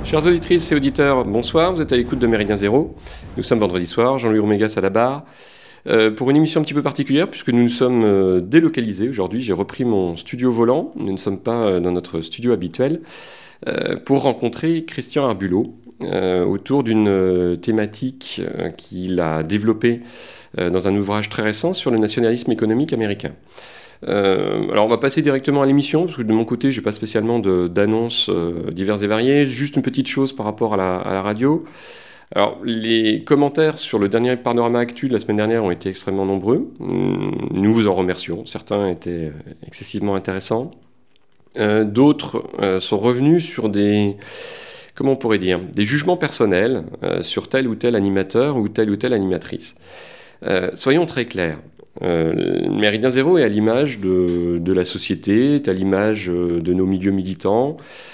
Chères auditrices et auditeurs, bonsoir, vous êtes à l'écoute de Méridien Zéro. Nous sommes vendredi soir, Jean-Louis Ormégas à la barre, pour une émission un petit peu particulière puisque nous nous sommes délocalisés aujourd'hui. J'ai repris mon studio volant, nous ne sommes pas dans notre studio habituel, pour rencontrer Christian Arbulot autour d'une thématique qu'il a développée dans un ouvrage très récent sur le nationalisme économique américain. Alors on va passer directement à l'émission, parce que de mon côté, j'ai pas spécialement d'annonces diverses et variées. Juste une petite chose par rapport à la radio. Alors les commentaires sur le dernier Panorama Actu de la semaine dernière ont été extrêmement nombreux. Nous vous en remercions. Certains étaient excessivement intéressants. D'autres sont revenus sur comment on pourrait dire, des jugements personnels sur tel ou tel animateur ou telle animatrice. Soyons très clairs. Méridien Zéro est à l'image de la société, est à l'image de nos milieux militants.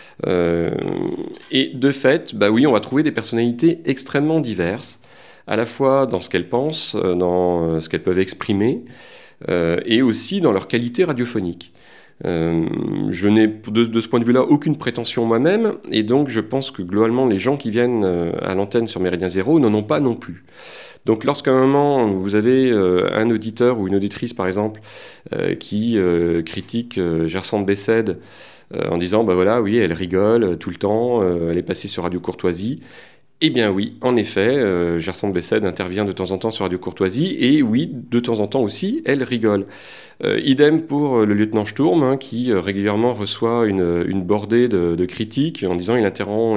Et de fait, bah oui, on va trouver des personnalités extrêmement diverses, à la fois dans ce qu'elles pensent, dans ce qu'elles peuvent exprimer, et aussi dans leur qualité radiophonique. Je n'ai de ce point de vue-là aucune prétention moi-même, et donc je pense que globalement les gens qui viennent à l'antenne sur Méridien Zéro n'en ont pas non plus. Donc lorsqu'à un moment vous avez un auditeur ou une auditrice par exemple qui critique Gersande Bessède en disant bah voilà, oui, elle rigole tout le temps, elle est passée sur Radio Courtoisie. Eh bien oui, en effet, Gersande Bessède intervient de temps en temps sur Radio Courtoisie, et oui, de temps en temps aussi, elle rigole. Idem pour le lieutenant Sturm, qui régulièrement reçoit une bordée de critiques en disant il interrompt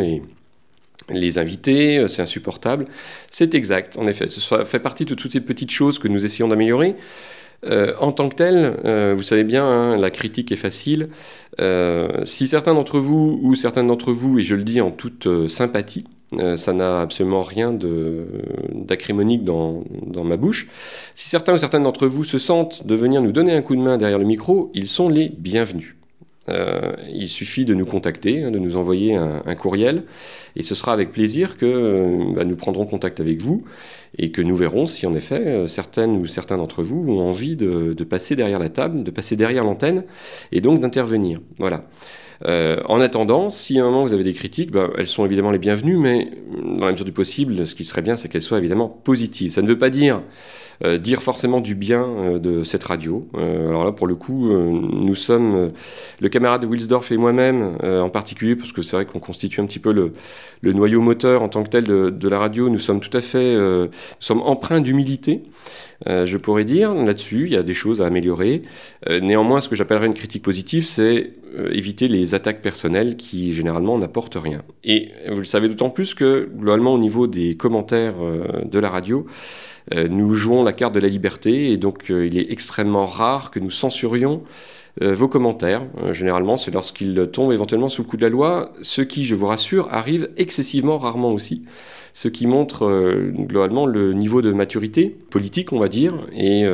les invités, c'est insupportable. C'est exact, en effet. Ça fait partie de toutes ces petites choses que nous essayons d'améliorer. En tant que tel, vous savez bien, la critique est facile. Si certains d'entre vous, ou certaines d'entre vous, et je le dis en toute sympathie, ça n'a absolument rien d'acrimonique dans ma bouche, si certains ou certaines d'entre vous se sentent de venir nous donner un coup de main derrière le micro, ils sont les bienvenus. Il suffit de nous contacter, de nous envoyer un courriel, et ce sera avec plaisir que nous prendrons contact avec vous et que nous verrons si en effet certaines ou certains d'entre vous ont envie de passer derrière la table, de passer derrière l'antenne et donc d'intervenir. Voilà. En attendant, si à un moment vous avez des critiques, elles sont évidemment les bienvenues, mais dans la mesure du possible, ce qui serait bien, c'est qu'elles soient évidemment positives. Ça ne veut pas dire forcément du bien de cette radio. Alors là, pour le coup, nous sommes, le camarade Wilsdorf et moi-même en particulier, parce que c'est vrai qu'on constitue un petit peu le noyau moteur en tant que tel de la radio, nous sommes tout à fait, nous sommes empreints d'humilité. Je pourrais dire, là-dessus, il y a des choses à améliorer. Néanmoins, ce que j'appellerais une critique positive, c'est éviter les attaques personnelles qui, généralement, n'apportent rien. Et vous le savez d'autant plus que, globalement, au niveau des commentaires de la radio, nous jouons la carte de la liberté, et donc il est extrêmement rare que nous censurions vos commentaires. Généralement, c'est lorsqu'ils tombent éventuellement sous le coup de la loi, ce qui, je vous rassure, arrive excessivement rarement aussi. Ce qui montre globalement le niveau de maturité politique, on va dire, et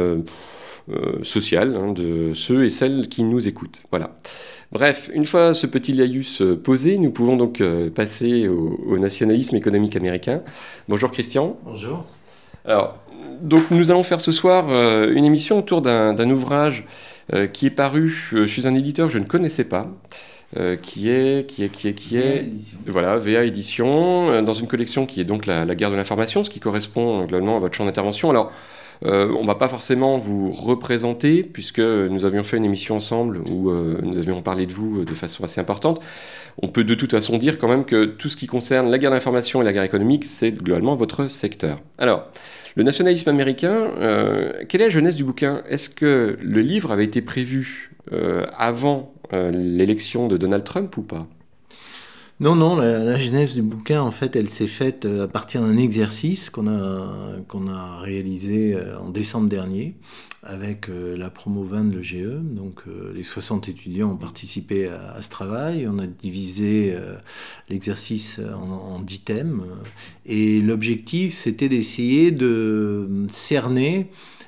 sociale de ceux et celles qui nous écoutent. Voilà. Bref, une fois ce petit laïus posé, nous pouvons donc passer au nationalisme économique américain. Bonjour Christian. Bonjour. Alors, donc nous allons faire ce soir une émission autour d'un ouvrage qui est paru chez un éditeur que je ne connaissais pas. Qui est voilà, VA Édition, dans une collection qui est donc la guerre de l'information, ce qui correspond globalement à votre champ d'intervention. Alors, on ne va pas forcément vous représenter, puisque nous avions fait une émission ensemble où nous avions parlé de vous de façon assez importante. On peut de toute façon dire quand même que tout ce qui concerne la guerre d'information et la guerre économique, c'est globalement votre secteur. Alors, le nationalisme américain, quelle est la genèse du bouquin ? Est-ce que le livre avait été prévu avant l'élection de Donald Trump ou pas ? Non, la genèse du bouquin, en fait, elle s'est faite à partir d'un exercice qu'on a réalisé en décembre dernier avec la promo 20 de l'EGE. Donc les 60 étudiants ont participé à ce travail. On a divisé l'exercice en 10 thèmes. Et l'objectif, c'était d'essayer de cerner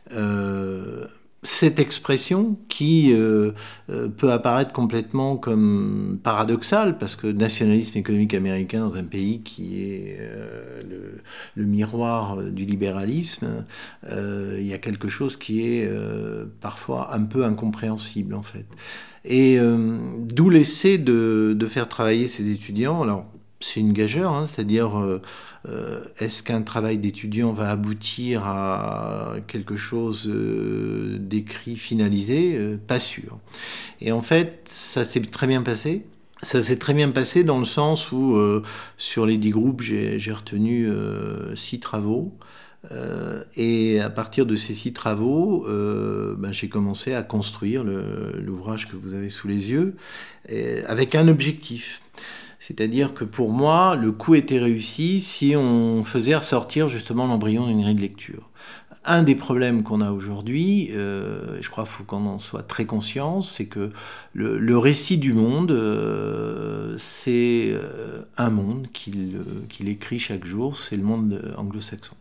cette expression qui peut apparaître complètement comme paradoxale, parce que nationalisme économique américain dans un pays qui est le miroir du libéralisme, il y a quelque chose qui est parfois un peu incompréhensible en fait. Et d'où l'essai de faire travailler ces étudiants. Alors, c'est une gageure, hein, c'est-à-dire est-ce qu'un travail d'étudiant va aboutir à quelque chose d'écrit, finalisé? Pas sûr. Et en fait, ça s'est très bien passé. Ça s'est très bien passé dans le sens où, sur les 10 groupes, j'ai retenu 6 travaux. Et à partir de ces 6 travaux, j'ai commencé à construire l'ouvrage que vous avez sous les yeux, avec un objectif. C'est-à-dire que pour moi, le coup était réussi si on faisait ressortir justement l'embryon d'une grille de lecture. Un des problèmes qu'on a aujourd'hui, je crois qu'il faut qu'on en soit très conscient, c'est que le récit du monde, c'est un monde qu'il écrit chaque jour, c'est le monde anglo-saxon.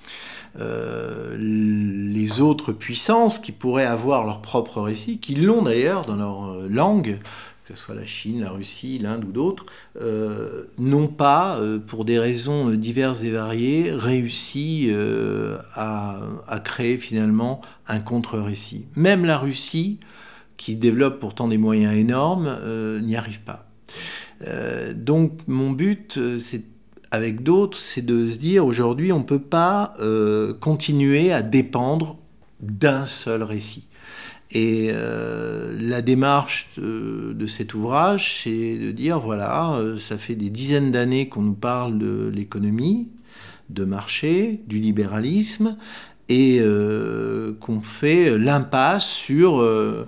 Les autres puissances qui pourraient avoir leur propre récit, qui l'ont d'ailleurs dans leur langue, que ce soit la Chine, la Russie, l'Inde ou d'autres, n'ont pas, pour des raisons diverses et variées, réussi à créer finalement un contre-récit. Même la Russie, qui développe pourtant des moyens énormes, n'y arrive pas. Donc mon but, c'est avec d'autres, c'est de se dire aujourd'hui, on ne peut pas continuer à dépendre d'un seul récit. Et la démarche de cet ouvrage, c'est de dire, voilà, ça fait des dizaines d'années qu'on nous parle de l'économie, de marché, du libéralisme, et qu'on fait l'impasse sur,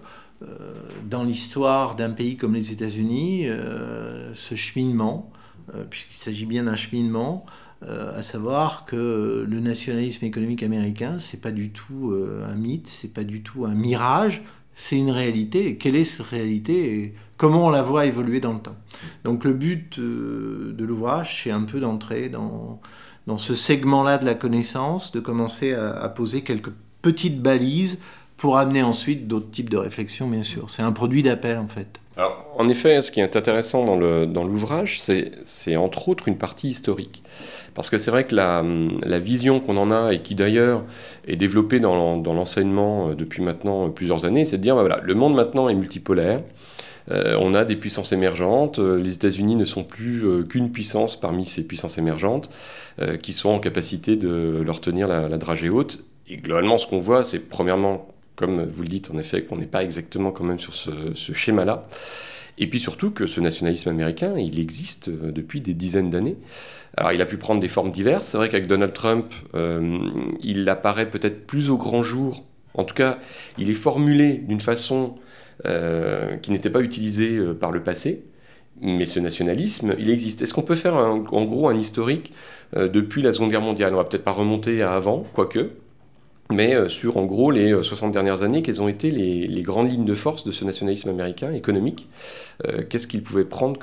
dans l'histoire d'un pays comme les États-Unis, ce cheminement, puisqu'il s'agit bien d'un cheminement, à savoir que le nationalisme économique américain, c'est pas du tout un mythe, c'est pas du tout un mirage, c'est une réalité. Et quelle est cette réalité et comment on la voit évoluer dans le temps? Donc le but de l'ouvrage, c'est un peu d'entrer dans ce segment-là de la connaissance, de commencer à poser quelques petites balises pour amener ensuite d'autres types de réflexions, bien sûr. C'est un produit d'appel, en fait. Alors, en effet, ce qui est intéressant dans l'ouvrage, c'est entre autres une partie historique. Parce que c'est vrai que la vision qu'on en a, et qui d'ailleurs est développée dans l'enseignement depuis maintenant plusieurs années, c'est de dire, voilà, le monde maintenant est multipolaire, on a des puissances émergentes, les États-Unis ne sont plus qu'une puissance parmi ces puissances émergentes, qui sont en capacité de leur tenir la dragée haute. Et globalement, ce qu'on voit, c'est premièrement, comme vous le dites en effet, qu'on n'est pas exactement quand même sur ce schéma-là. Et puis surtout que ce nationalisme américain, il existe depuis des dizaines d'années. Alors il a pu prendre des formes diverses. C'est vrai qu'avec Donald Trump, il apparaît peut-être plus au grand jour. En tout cas, il est formulé d'une façon qui n'était pas utilisée par le passé. Mais ce nationalisme, il existe. Est-ce qu'on peut faire en gros un historique depuis la Seconde Guerre mondiale? On va peut-être pas remonter à avant, quoique. Mais sur, en gros, les 60 dernières années, quelles ont été les grandes lignes de force de ce nationalisme américain économique? Qu'est-ce qu'il pouvait prendre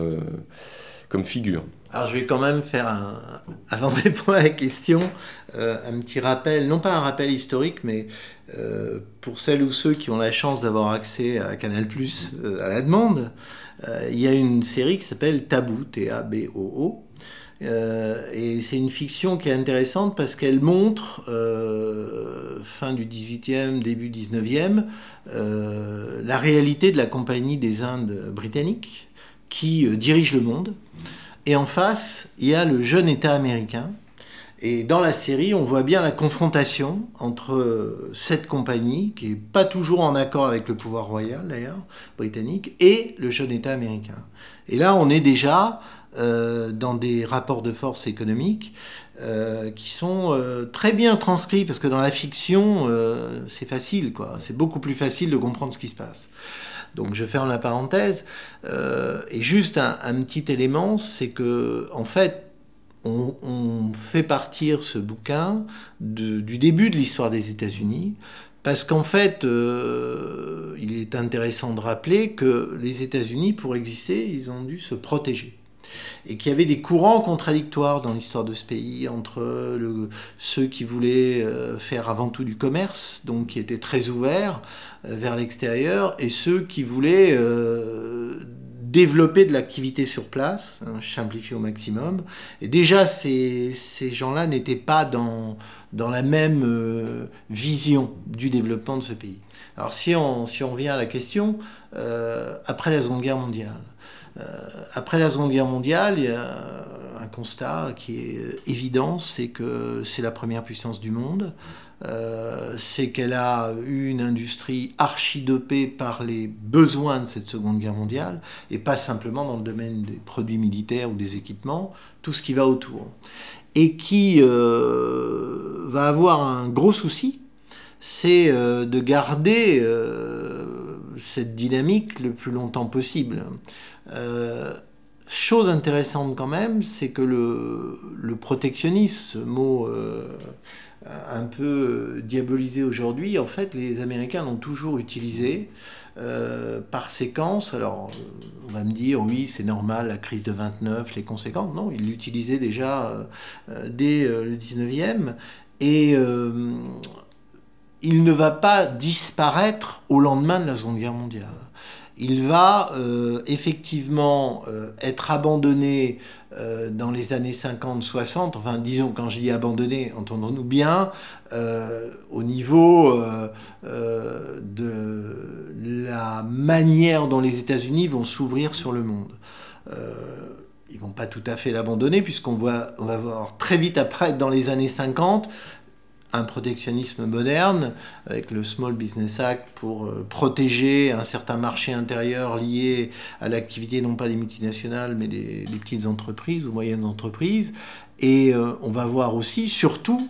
comme figure? Alors je vais quand même faire, avant de répondre à la question, un petit rappel, non pas un rappel historique, mais pour celles ou ceux qui ont la chance d'avoir accès à Canal+, à la demande, il y a une série qui s'appelle Taboo, T-A-B-O-O, et c'est une fiction qui est intéressante parce qu'elle montre, fin du 18e, début 19e, la réalité de la Compagnie des Indes britanniques qui dirige le monde. Et en face, il y a le jeune État américain. Et dans la série, on voit bien la confrontation entre cette compagnie, qui n'est pas toujours en accord avec le pouvoir royal d'ailleurs, britannique, et le jeune État américain. Et là, on est déjà dans des rapports de force économiques qui sont très bien transcrits, parce que dans la fiction, c'est facile, quoi. C'est beaucoup plus facile de comprendre ce qui se passe. Donc je ferme la parenthèse. Et juste un petit élément, c'est que en fait, on fait partir ce bouquin du début de l'histoire des États-Unis, parce qu'en fait, il est intéressant de rappeler que les États-Unis, pour exister, ils ont dû se protéger. Et qu'il y avait des courants contradictoires dans l'histoire de ce pays entre ceux qui voulaient faire avant tout du commerce, donc qui étaient très ouverts vers l'extérieur, et ceux qui voulaient développer de l'activité sur place, je simplifie au maximum. Et déjà, ces gens-là n'étaient pas dans la même vision du développement de ce pays. Alors si on revient à la question, après la Seconde Guerre mondiale, Après la Seconde Guerre mondiale, il y a un constat qui est évident, c'est que c'est la première puissance du monde. C'est qu'elle a eu une industrie archidopée par les besoins de cette Seconde Guerre mondiale, et pas simplement dans le domaine des produits militaires ou des équipements, tout ce qui va autour. Et qui va avoir un gros souci, c'est de garder cette dynamique le plus longtemps possible. Chose intéressante quand même, c'est que le protectionnisme, ce mot un peu diabolisé aujourd'hui, en fait, les Américains l'ont toujours utilisé par séquence. Alors, on va me dire, oui, c'est normal, la crise de 29, les conséquences. Non, ils l'utilisaient déjà dès le 19e. Et il ne va pas disparaître au lendemain de la Seconde Guerre mondiale. Il va effectivement être abandonné dans les années 50-60, enfin disons, quand je dis abandonné, entendons-nous bien, au niveau de la manière dont les États-Unis vont s'ouvrir sur le monde. Ils ne vont pas tout à fait l'abandonner, puisqu'on va voir très vite apparaître dans les années 50 un protectionnisme moderne, avec le Small Business Act pour protéger un certain marché intérieur lié à l'activité non pas des multinationales, mais des petites entreprises ou moyennes entreprises. Et on va voir aussi, surtout,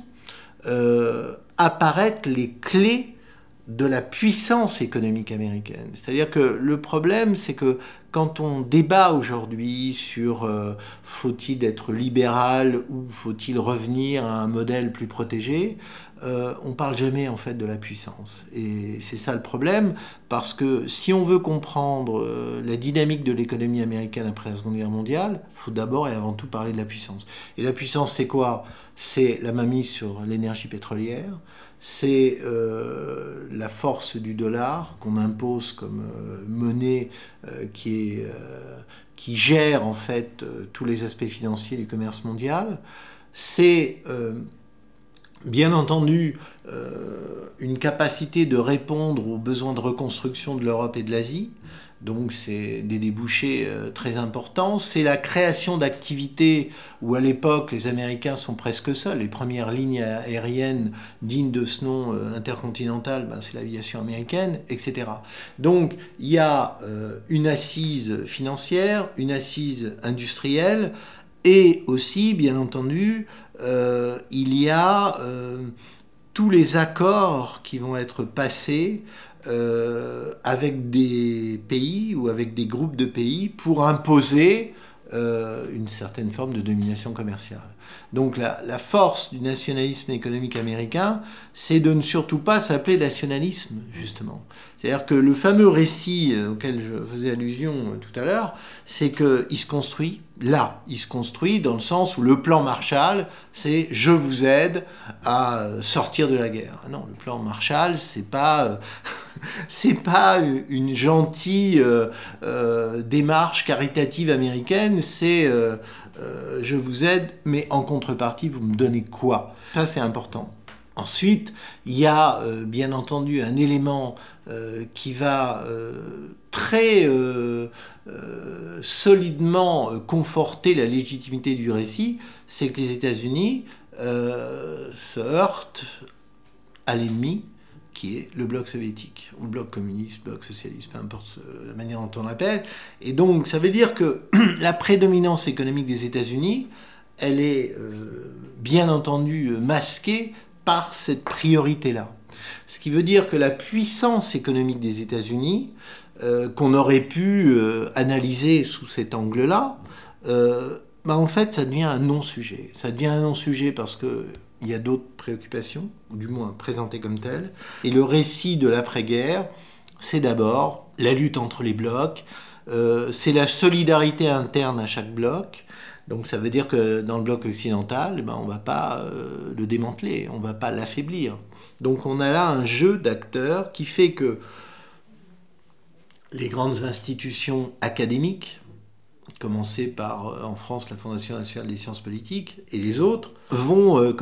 apparaître les clés de la puissance économique américaine. C'est-à-dire que le problème, c'est que quand on débat aujourd'hui sur faut-il être libéral ou faut-il revenir à un modèle plus protégé, on ne parle jamais en fait de la puissance. Et c'est ça le problème, parce que si on veut comprendre la dynamique de l'économie américaine après la Seconde Guerre mondiale, il faut d'abord et avant tout parler de la puissance. Et la puissance, c'est quoi ? C'est la mainmise sur l'énergie pétrolière, c'est la force du dollar qu'on impose comme monnaie qui gère en fait tous les aspects financiers du commerce mondial. C'est bien entendu une capacité de répondre aux besoins de reconstruction de l'Europe et de l'Asie. Donc c'est des débouchés très importants. C'est la création d'activités où à l'époque les Américains sont presque seuls. Les premières lignes aériennes dignes de ce nom intercontinental, c'est l'aviation américaine, etc. Donc il y a une assise financière, une assise industrielle, et aussi, bien entendu, il y a tous les accords qui vont être passés avec des pays ou avec des groupes de pays pour imposer une certaine forme de domination commerciale. Donc la force du nationalisme économique américain, c'est de ne surtout pas s'appeler nationalisme, justement. C'est-à-dire que le fameux récit auquel je faisais allusion tout à l'heure, c'est qu'il se construit là. Il se construit dans le sens où le plan Marshall, c'est « je vous aide à sortir de la guerre ». Non, le plan Marshall, c'est pas une gentille démarche caritative américaine, c'est je vous aide, mais en contrepartie, vous me donnez quoi ? Ça, c'est important. Ensuite, il y a bien entendu un élément qui va très solidement conforter la légitimité du récit, c'est que les États-Unis se heurtent à l'ennemi qui est le bloc soviétique, ou le bloc communiste, le bloc socialiste, peu importe la manière dont on l'appelle. Et donc, ça veut dire que la prédominance économique des États-Unis, elle est bien entendu masquée par cette priorité-là. Ce qui veut dire que la puissance économique des États-Unis, qu'on aurait pu analyser sous cet angle-là, en fait, ça devient un non-sujet. Ça devient un non-sujet parce que il y a d'autres préoccupations, ou du moins présentées comme telles. Et le récit de l'après-guerre, c'est d'abord la lutte entre les blocs, c'est la solidarité interne à chaque bloc. Donc ça veut dire que dans le bloc occidental, on ne va pas le démanteler, on ne va pas l'affaiblir. Donc on a là un jeu d'acteurs qui fait que les grandes institutions académiques, commencer par, en France, la Fondation nationale des sciences politiques, et les autres, vont,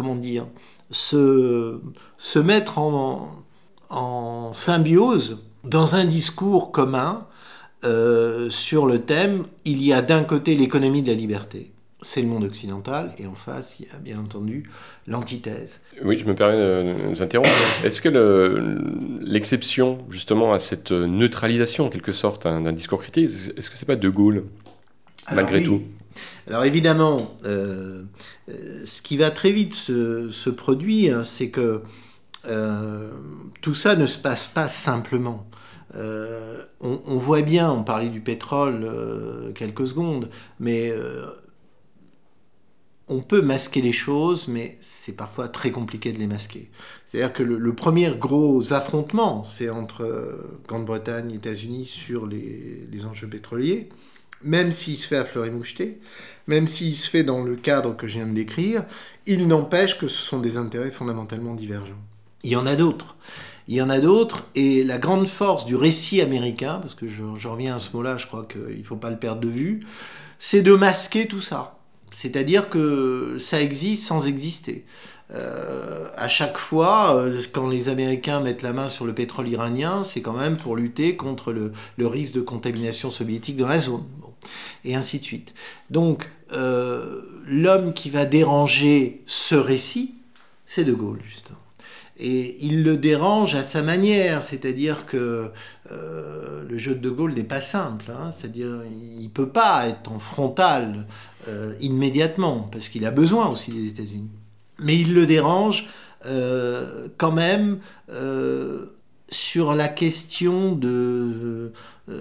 se mettre en symbiose dans un discours commun sur le thème, il y a d'un côté l'économie de la liberté, c'est le monde occidental, et en face, il y a bien entendu l'antithèse. Oui, je me permets de vous interrompre. Est-ce que l'exception, justement, à cette neutralisation, en quelque sorte, d'un discours critique, est-ce que c'est pas De Gaulle, malgré tout? Alors évidemment, ce qui va très vite se produire, c'est que tout ça ne se passe pas simplement. On voit bien, on parlait du pétrole quelques secondes, mais on peut masquer les choses, mais c'est parfois très compliqué de les masquer. C'est-à-dire que le premier gros affrontement, c'est entre Grande-Bretagne et États-Unis sur les enjeux pétroliers, même s'il se fait à fleur et moucheté, même s'il se fait dans le cadre que je viens de décrire, il n'empêche que ce sont des intérêts fondamentalement divergents. Il y en a d'autres. Il y en a d'autres, et la grande force du récit américain, parce que je reviens à ce mot-là, je crois qu'il ne faut pas le perdre de vue, c'est de masquer tout ça. C'est-à-dire que ça existe sans exister. À chaque fois, quand les Américains mettent la main sur le pétrole iranien, c'est quand même pour lutter contre le risque de contamination soviétique dans la zone. Bon. Et ainsi de suite. Donc, l'homme qui va déranger ce récit, c'est De Gaulle, justement. Et il le dérange à sa manière, c'est-à-dire que le jeu de De Gaulle n'est pas simple, hein, c'est-à-dire il ne peut pas être en frontal immédiatement, parce qu'il a besoin aussi des États-Unis. Mais il le dérange quand même sur la question de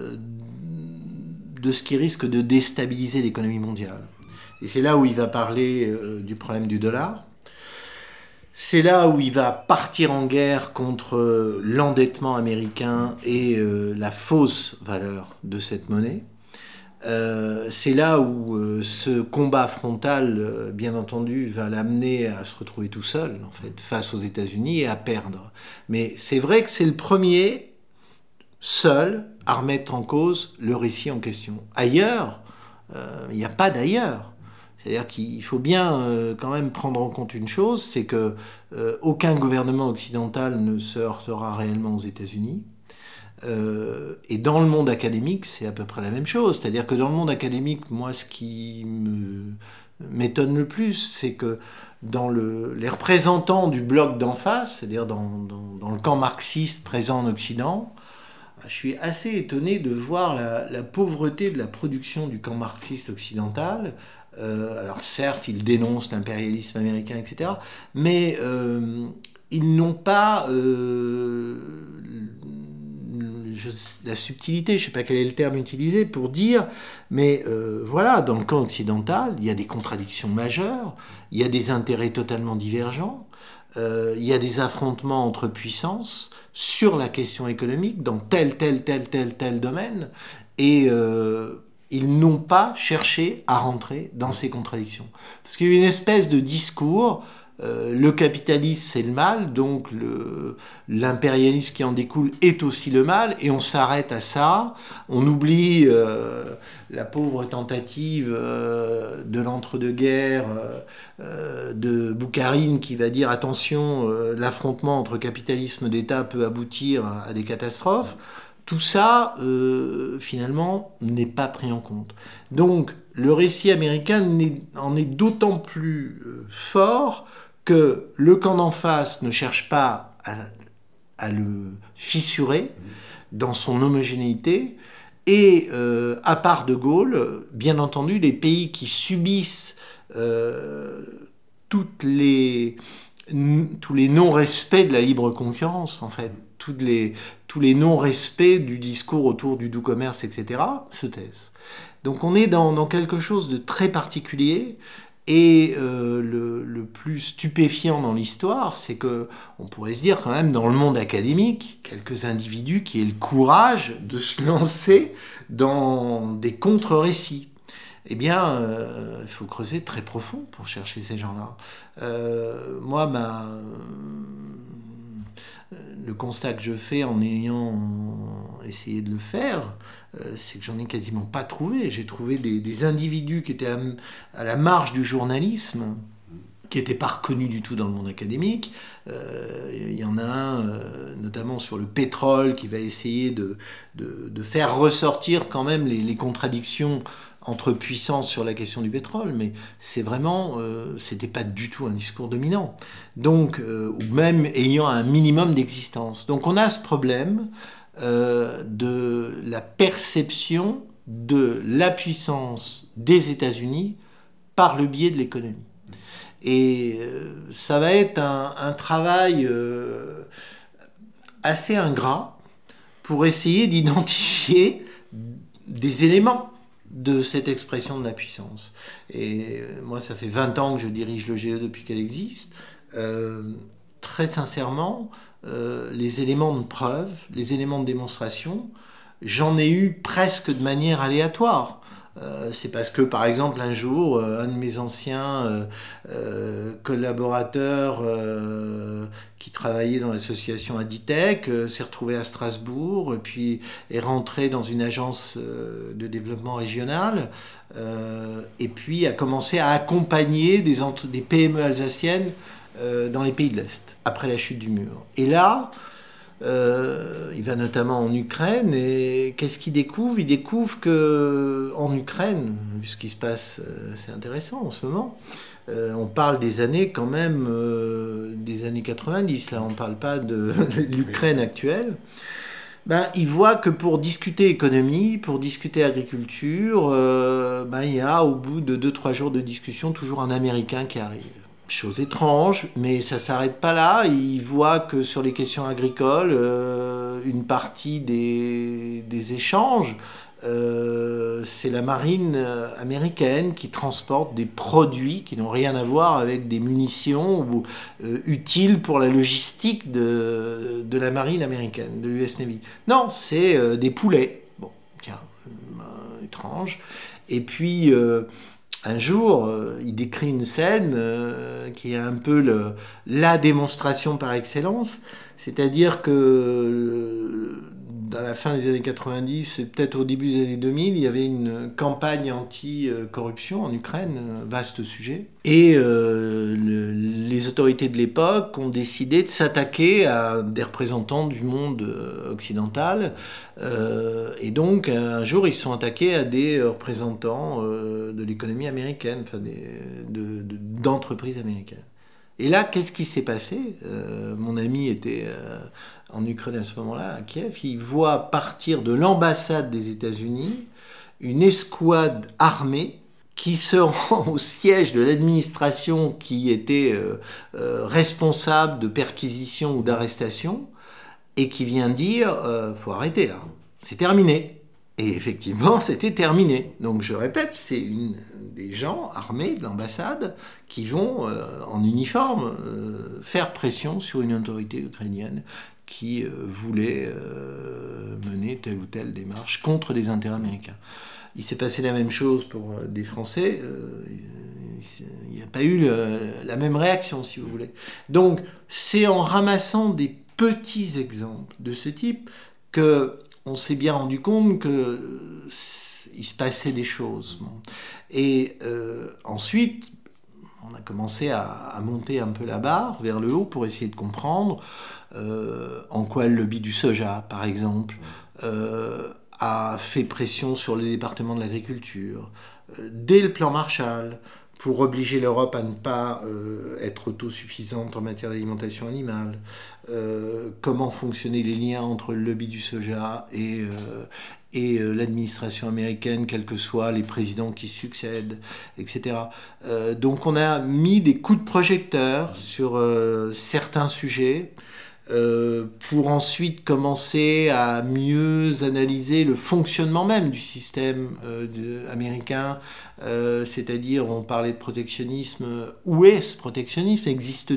ce qui risque de déstabiliser l'économie mondiale. Et c'est là où il va parler du problème du dollar. C'est là où il va partir en guerre contre l'endettement américain et la fausse valeur de cette monnaie. C'est là où ce combat frontal, bien entendu, va l'amener à se retrouver tout seul, en fait, face aux États-Unis et à perdre. Mais c'est vrai que c'est le premier, seul, à remettre en cause le récit en question. Ailleurs, il n'y a pas d'ailleurs. C'est-à-dire qu'il faut bien quand même prendre en compte une chose, c'est que aucun gouvernement occidental ne se heurtera réellement aux États-Unis. Et dans le monde académique, c'est à peu près la même chose. C'est-à-dire que dans le monde académique, moi, ce qui m'étonne le plus, c'est que dans les représentants du bloc d'en face, c'est-à-dire dans le camp marxiste présent en Occident, je suis assez étonné de voir la pauvreté de la production du camp marxiste occidental. Alors certes, ils dénoncent l'impérialisme américain, etc., mais ils n'ont pas la subtilité, je ne sais pas quel est le terme utilisé pour dire, mais voilà, dans le camp occidental, il y a des contradictions majeures, il y a des intérêts totalement divergents, il y a des affrontements entre puissances sur la question économique dans tel domaine, et ils n'ont pas cherché à rentrer dans ces contradictions. Parce qu'il y a une espèce de discours, le capitalisme c'est le mal, donc l'impérialisme qui en découle est aussi le mal, et on s'arrête à ça, on oublie la pauvre tentative de l'entre-deux-guerres de Boukharine qui va dire attention, l'affrontement entre capitalisme d'État peut aboutir à des catastrophes. Tout ça, finalement, n'est pas pris en compte. Donc, le récit américain en est d'autant plus fort que le camp d'en face ne cherche pas à le fissurer dans son homogénéité. Et à part De Gaulle, bien entendu, les pays qui subissent tous les non-respects de la libre concurrence, en fait, tous les non-respects du discours autour du doux commerce, etc., se taisent. Donc on est dans quelque chose de très particulier, et le plus stupéfiant dans l'histoire, c'est que on pourrait se dire quand même dans le monde académique, quelques individus qui aient le courage de se lancer dans des contre-récits. Eh bien, il faut creuser très profond pour chercher ces gens-là. Moi, le constat que je fais en ayant essayé de le faire, c'est que j'en ai quasiment pas trouvé. J'ai trouvé des individus qui étaient à la marge du journalisme, qui n'était pas reconnu du tout dans le monde académique. Il y en a un, notamment sur le pétrole, qui va essayer de faire ressortir quand même les contradictions entre puissances sur la question du pétrole, mais c'est vraiment, c'était pas du tout un discours dominant, donc, ou même ayant un minimum d'existence. Donc on a ce problème de la perception de la puissance des États-Unis par le biais de l'économie. Et ça va être un travail assez ingrat pour essayer d'identifier des éléments de cette expression de la puissance. Et moi, ça fait 20 ans que je dirige le GE depuis qu'elle existe. Très sincèrement, les éléments de preuve, les éléments de démonstration, j'en ai eu presque de manière aléatoire. C'est parce que, par exemple, un jour, un de mes anciens collaborateurs qui travaillait dans l'association Aditech s'est retrouvé à Strasbourg, puis est rentré dans une agence de développement régional, et puis a commencé à accompagner des PME alsaciennes dans les pays de l'Est, après la chute du mur. Et là, il va notamment en Ukraine, et qu'est-ce qu'il découvre ? Il découvre qu'en Ukraine, vu ce qui se passe, c'est intéressant en ce moment, on parle des années quand même, des années 90, là on ne parle pas de l'Ukraine actuelle. Il voit que pour discuter économie, pour discuter agriculture, il y a au bout de 2-3 jours de discussion toujours un Américain qui arrive. Chose étrange, mais ça ne s'arrête pas là. Il voit que sur les questions agricoles, une partie des échanges, c'est la marine américaine qui transporte des produits qui n'ont rien à voir avec des munitions ou utiles pour la logistique de la marine américaine, de l'US Navy. Non, c'est des poulets. Bon, tiens, étrange. Et puis... un jour, il décrit une scène qui est un peu la démonstration par excellence, c'est-à-dire que dans la fin des années 90 et peut-être au début des années 2000, il y avait une campagne anti-corruption en Ukraine, un vaste sujet, et les autorités de l'époque ont décidé de s'attaquer à des représentants du monde occidental, et donc un jour ils se sont attaqués à des représentants de l'économie américaine, enfin d'entreprises américaines. Et là, qu'est-ce qui s'est passé ? Mon ami était en Ukraine à ce moment-là, à Kiev. Il voit partir de l'ambassade des États-Unis une escouade armée qui se rend au siège de l'administration qui était responsable de perquisition ou d'arrestation et qui vient dire faut arrêter là, c'est terminé. Et effectivement, c'était terminé. Donc je répète, c'est des gens armés de l'ambassade qui vont en uniforme faire pression sur une autorité ukrainienne qui voulait mener telle ou telle démarche contre les intérêts américains. Il s'est passé la même chose pour des Français. Il n'y a pas eu la même réaction, si vous voulez. Donc c'est en ramassant des petits exemples de ce type qu'on s'est bien rendu compte qu'il se passait des choses. Et ensuite, on a commencé à monter un peu la barre vers le haut pour essayer de comprendre en quoi le lobby du soja, par exemple, a fait pression sur les départements de l'agriculture. Dès le plan Marshall, pour obliger l'Europe à ne pas être autosuffisante en matière d'alimentation animale, comment fonctionnaient les liens entre le lobby du soja et l'administration américaine, quels que soient les présidents qui succèdent, etc. Donc on a mis des coups de projecteur sur certains sujets, pour ensuite commencer à mieux analyser le fonctionnement même du système américain, c'est-à-dire on parlait de protectionnisme, où est ce protectionnisme ? Existe-t-il ?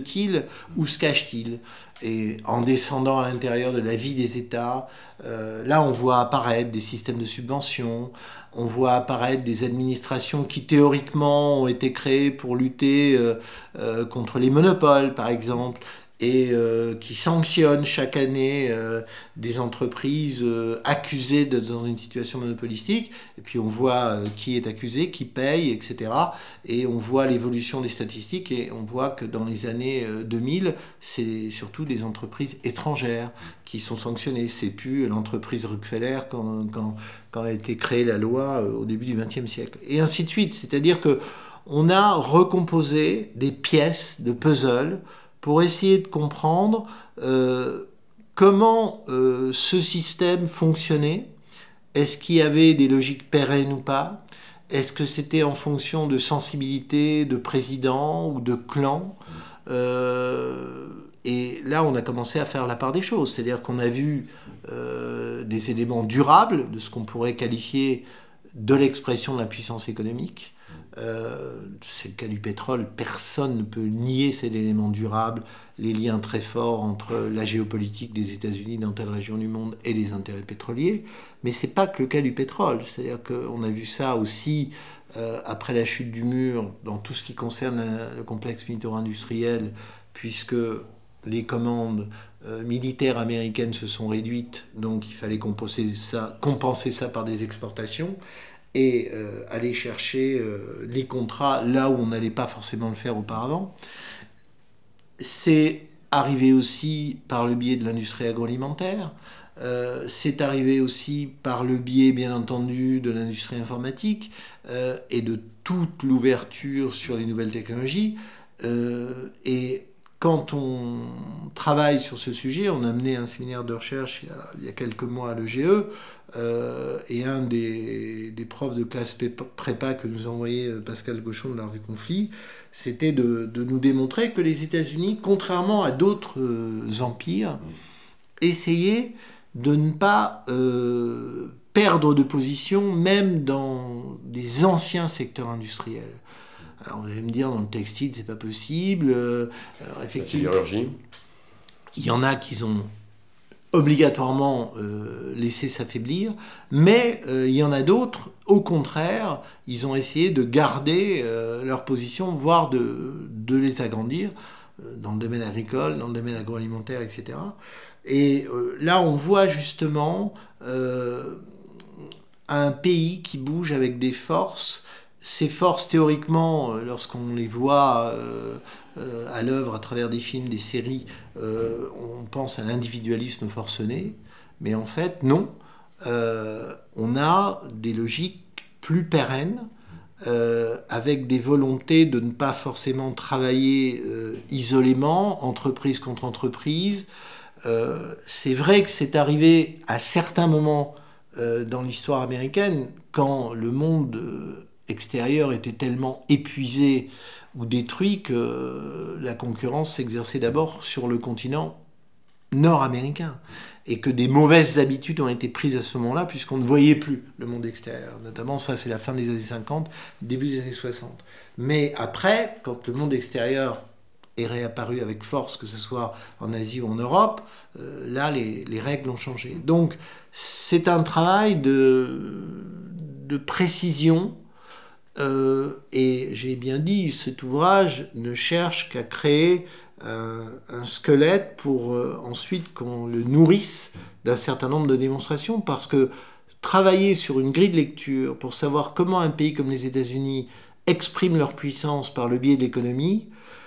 Où se cache-t-il ? Et en descendant à l'intérieur de la vie des États, là on voit apparaître des systèmes de subventions, on voit apparaître des administrations qui théoriquement ont été créées pour lutter contre les monopoles par exemple, et qui sanctionne chaque année des entreprises accusées d'être dans une situation monopolistique. Et puis on voit qui est accusé, qui paye, etc. Et on voit l'évolution des statistiques et on voit que dans les années 2000, c'est surtout des entreprises étrangères qui sont sanctionnées. C'est plus l'entreprise Rockefeller quand a été créée la loi au début du XXe siècle. Et ainsi de suite. C'est-à-dire que on a recomposé des pièces de puzzle pour essayer de comprendre comment ce système fonctionnait. Est-ce qu'il y avait des logiques pérennes ou pas ? Est-ce que c'était en fonction de sensibilité, de président ou de clan ? Et là, on a commencé à faire la part des choses. C'est-à-dire qu'on a vu des éléments durables de ce qu'on pourrait qualifier de l'expression de la puissance économique. C'est le cas du pétrole, personne ne peut nier cet élément durable, les liens très forts entre la géopolitique des États-Unis dans telle région du monde et les intérêts pétroliers, mais c'est pas que le cas du pétrole, c'est-à-dire qu'on a vu ça aussi après la chute du mur dans tout ce qui concerne le complexe militaro-industriel, puisque les commandes militaires américaines se sont réduites, donc il fallait compenser ça par des exportations, et aller chercher les contrats là où on n'allait pas forcément le faire auparavant. C'est arrivé aussi par le biais de l'industrie agroalimentaire, c'est arrivé aussi par le biais, bien entendu, de l'industrie informatique et de toute l'ouverture sur les nouvelles technologies. Et quand on travaille sur ce sujet, on a mené un séminaire de recherche il y a quelques mois à l'EGE, et un des profs de classe prépa que nous a envoyé Pascal Gauchon de la revue Conflit, c'était de nous démontrer que les États-Unis, contrairement à d'autres empires, essayaient de ne pas perdre de position, même dans des anciens secteurs industriels. Alors vous allez me dire, dans le textile, c'est pas possible. Alors, effectivement, la sidérurgie. Il y en a qui ont obligatoirement laissé s'affaiblir, mais il y en a d'autres, au contraire, ils ont essayé de garder leur position, voire de les agrandir, dans le domaine agricole, dans le domaine agroalimentaire, etc. Et là, on voit justement un pays qui bouge avec des forces. Ces forces, théoriquement, lorsqu'on les voit à l'œuvre à travers des films, des séries, on pense à l'individualisme forcené, mais en fait, non. On a des logiques plus pérennes, avec des volontés de ne pas forcément travailler isolément, entreprise contre entreprise. C'est vrai que c'est arrivé à certains moments dans l'histoire américaine, quand le monde extérieur était tellement épuisé ou détruit que la concurrence s'exerçait d'abord sur le continent nord-américain, et que des mauvaises habitudes ont été prises à ce moment-là, puisqu'on ne voyait plus le monde extérieur. Notamment, ça, c'est la fin des années 50, début des années 60. Mais après, quand le monde extérieur est réapparu avec force, que ce soit en Asie ou en Europe, là, les règles ont changé. Donc, c'est un travail de précision, et j'ai bien dit, cet ouvrage ne cherche qu'à créer un squelette pour ensuite qu'on le nourrisse d'un certain nombre de démonstrations, parce que travailler sur une grille de lecture pour savoir comment un pays comme les États-Unis exprime leur puissance par le biais de l'économie,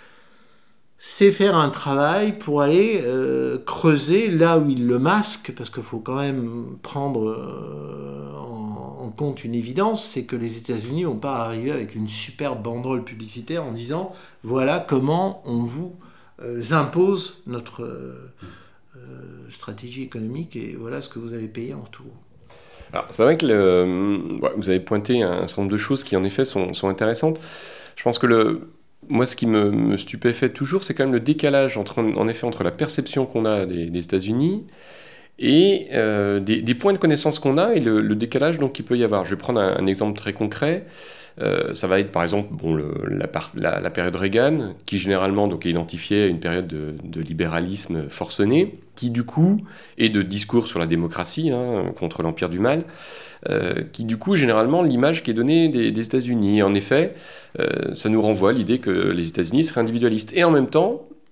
c'est faire un travail pour aller creuser là où il le masque, parce qu'il faut quand même prendre en compte une évidence, c'est que les États-Unis n'ont pas arrivé avec une superbe banderole publicitaire en disant « voilà comment on vous impose notre stratégie économique et voilà ce que vous allez payer en retour ». Alors, c'est vrai que vous avez pointé un certain nombre de choses qui en effet sont intéressantes. Je pense que moi, ce qui me stupéfait toujours, c'est quand même le décalage entre la perception qu'on a des États-Unis et des points de connaissance qu'on a et le décalage donc, qu'il peut y avoir. Je vais prendre un exemple très concret. Ça va être par exemple la période Reagan, qui généralement donc, est identifiée à une période de libéralisme forcené, qui du coup, et de discours sur la démocratie contre l'empire du mal, qui du coup, généralement, l'image qui est donnée des États-Unis. Et en effet, ça nous renvoie à l'idée que les États-Unis seraient individualistes. Et en même temps,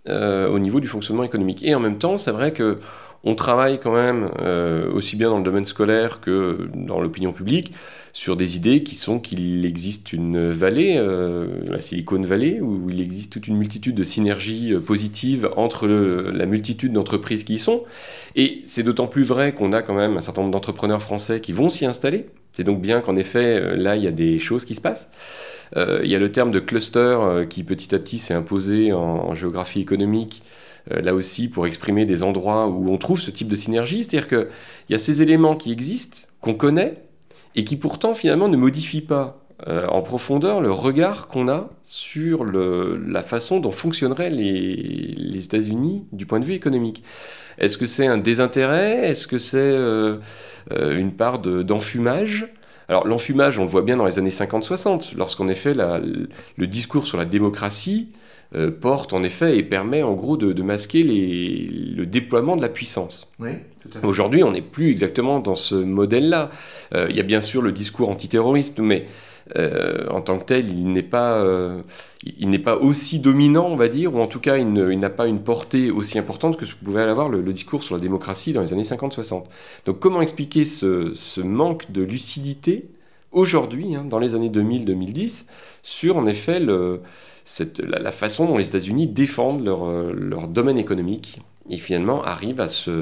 au niveau du fonctionnement économique. Et en même temps, c'est vrai que on travaille quand même, aussi bien dans le domaine scolaire que dans l'opinion publique, sur des idées qui sont qu'il existe une vallée, la Silicon Valley, où il existe toute une multitude de synergies positives entre la multitude d'entreprises qui y sont. Et c'est d'autant plus vrai qu'on a quand même un certain nombre d'entrepreneurs français qui vont s'y installer. C'est donc bien qu'en effet, là, il y a des choses qui se passent. Il y a le terme de cluster qui petit à petit s'est imposé en géographie économique, là aussi pour exprimer des endroits où on trouve ce type de synergie. C'est-à-dire qu'il y a ces éléments qui existent, qu'on connaît, et qui pourtant finalement ne modifient pas en profondeur le regard qu'on a sur la façon dont fonctionneraient les États-Unis du point de vue économique. Est-ce que c'est un désintérêt? Est-ce que c'est une part d'enfumage? Alors l'enfumage, on le voit bien dans les années 50-60, lorsqu'en effet le discours sur la démocratie porte en effet et permet en gros de masquer le déploiement de la puissance. Oui, tout à fait. Aujourd'hui, on n'est plus exactement dans ce modèle-là. Il y a bien sûr le discours antiterroriste, mais en tant que tel, il n'est pas aussi dominant, on va dire, ou en tout cas, il n'a pas une portée aussi importante que ce que pouvait avoir le discours sur la démocratie dans les années 50-60. Donc comment expliquer ce manque de lucidité aujourd'hui, dans les années 2000-2010, sur en effet la façon dont les États-Unis défendent leur domaine économique et finalement arrivent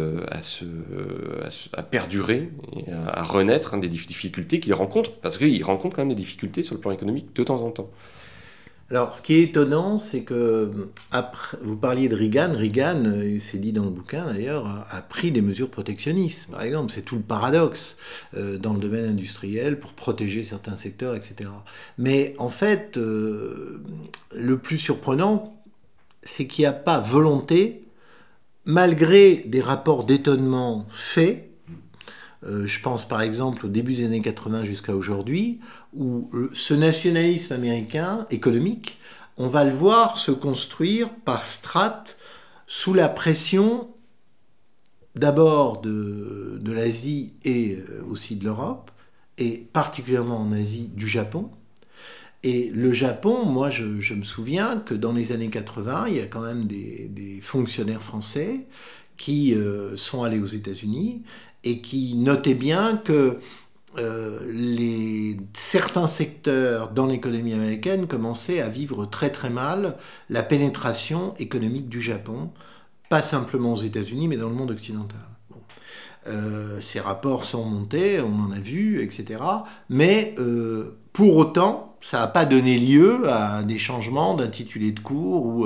à perdurer et à renaître des difficultés qu'ils rencontrent, parce qu'ils rencontrent quand même des difficultés sur le plan économique de temps en temps. Alors, ce qui est étonnant, c'est que, après, vous parliez de Reagan. Reagan, c'est dit dans le bouquin d'ailleurs, a pris des mesures protectionnistes. Par exemple, c'est tout le paradoxe dans le domaine industriel pour protéger certains secteurs, etc. Mais en fait, le plus surprenant, c'est qu'il n'y a pas volonté, malgré des rapports d'étonnement faits. Je pense par exemple au début des années 80 jusqu'à aujourd'hui, où ce nationalisme américain économique, on va le voir se construire par strates sous la pression d'abord de l'Asie et aussi de l'Europe, et particulièrement en Asie du Japon. Et le Japon, moi je me souviens que dans les années 80, il y a quand même des fonctionnaires français qui sont allés aux États-Unis et qui notaient bien que certains secteurs dans l'économie américaine commençaient à vivre très très mal la pénétration économique du Japon, pas simplement aux États-Unis, mais dans le monde occidental. Ces rapports sont montés, on en a vu, etc. Mais pour autant, ça n'a pas donné lieu à des changements d'intitulé de cours ou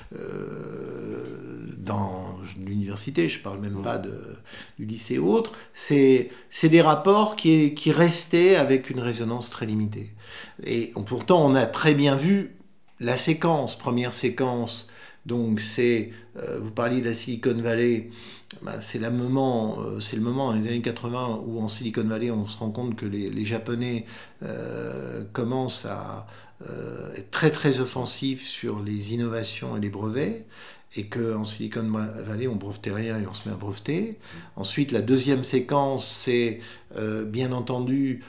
dans l'université, je ne parle même pas du lycée ou autre. C'est des rapports qui restaient avec une résonance très limitée. Et pourtant, on a très bien vu la séquence, première séquence. Donc vous parliez de la Silicon Valley, c'est le moment dans les années 80 où en Silicon Valley on se rend compte que les Japonais commencent à être très très offensifs sur les innovations et les brevets, et qu'en Silicon Valley on brevetait rien et on se met à breveter. Ensuite la deuxième séquence, c'est bien entendu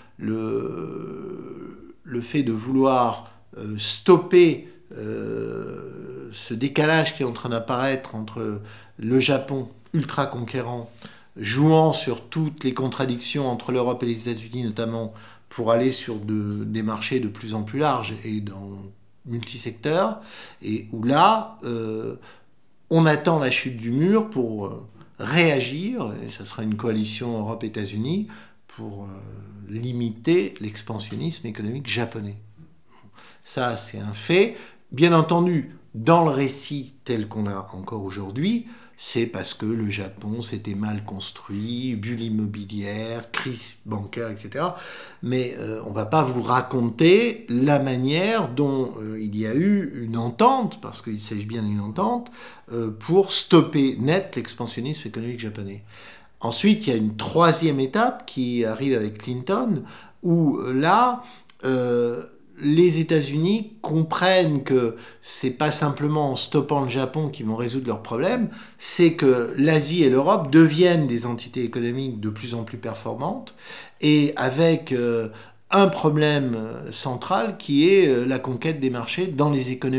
le fait de vouloir stopper ce décalage qui est en train d'apparaître entre le Japon ultra conquérant, jouant sur toutes les contradictions entre l'Europe et les États-Unis notamment, pour aller sur des marchés de plus en plus larges et dans multisecteurs, et où là on attend la chute du mur pour réagir, et ça sera une coalition Europe-États-Unis pour limiter l'expansionnisme économique japonais. Ça, c'est un fait. Bien entendu, dans le récit tel qu'on a encore aujourd'hui, c'est parce que le Japon s'était mal construit, bulle immobilière, crise bancaire, etc. Mais on ne va pas vous raconter la manière dont il y a eu une entente, parce qu'il s'agit bien d'une entente, pour stopper net l'expansionnisme économique japonais. Ensuite, il y a une troisième étape qui arrive avec Clinton, où là, les États-Unis comprennent que c'est pas simplement en stoppant le Japon qu'ils vont résoudre leurs problèmes, c'est que l'Asie et l'Europe deviennent des entités économiques de plus en plus performantes, et avec un problème central qui est la conquête des marchés dans les économies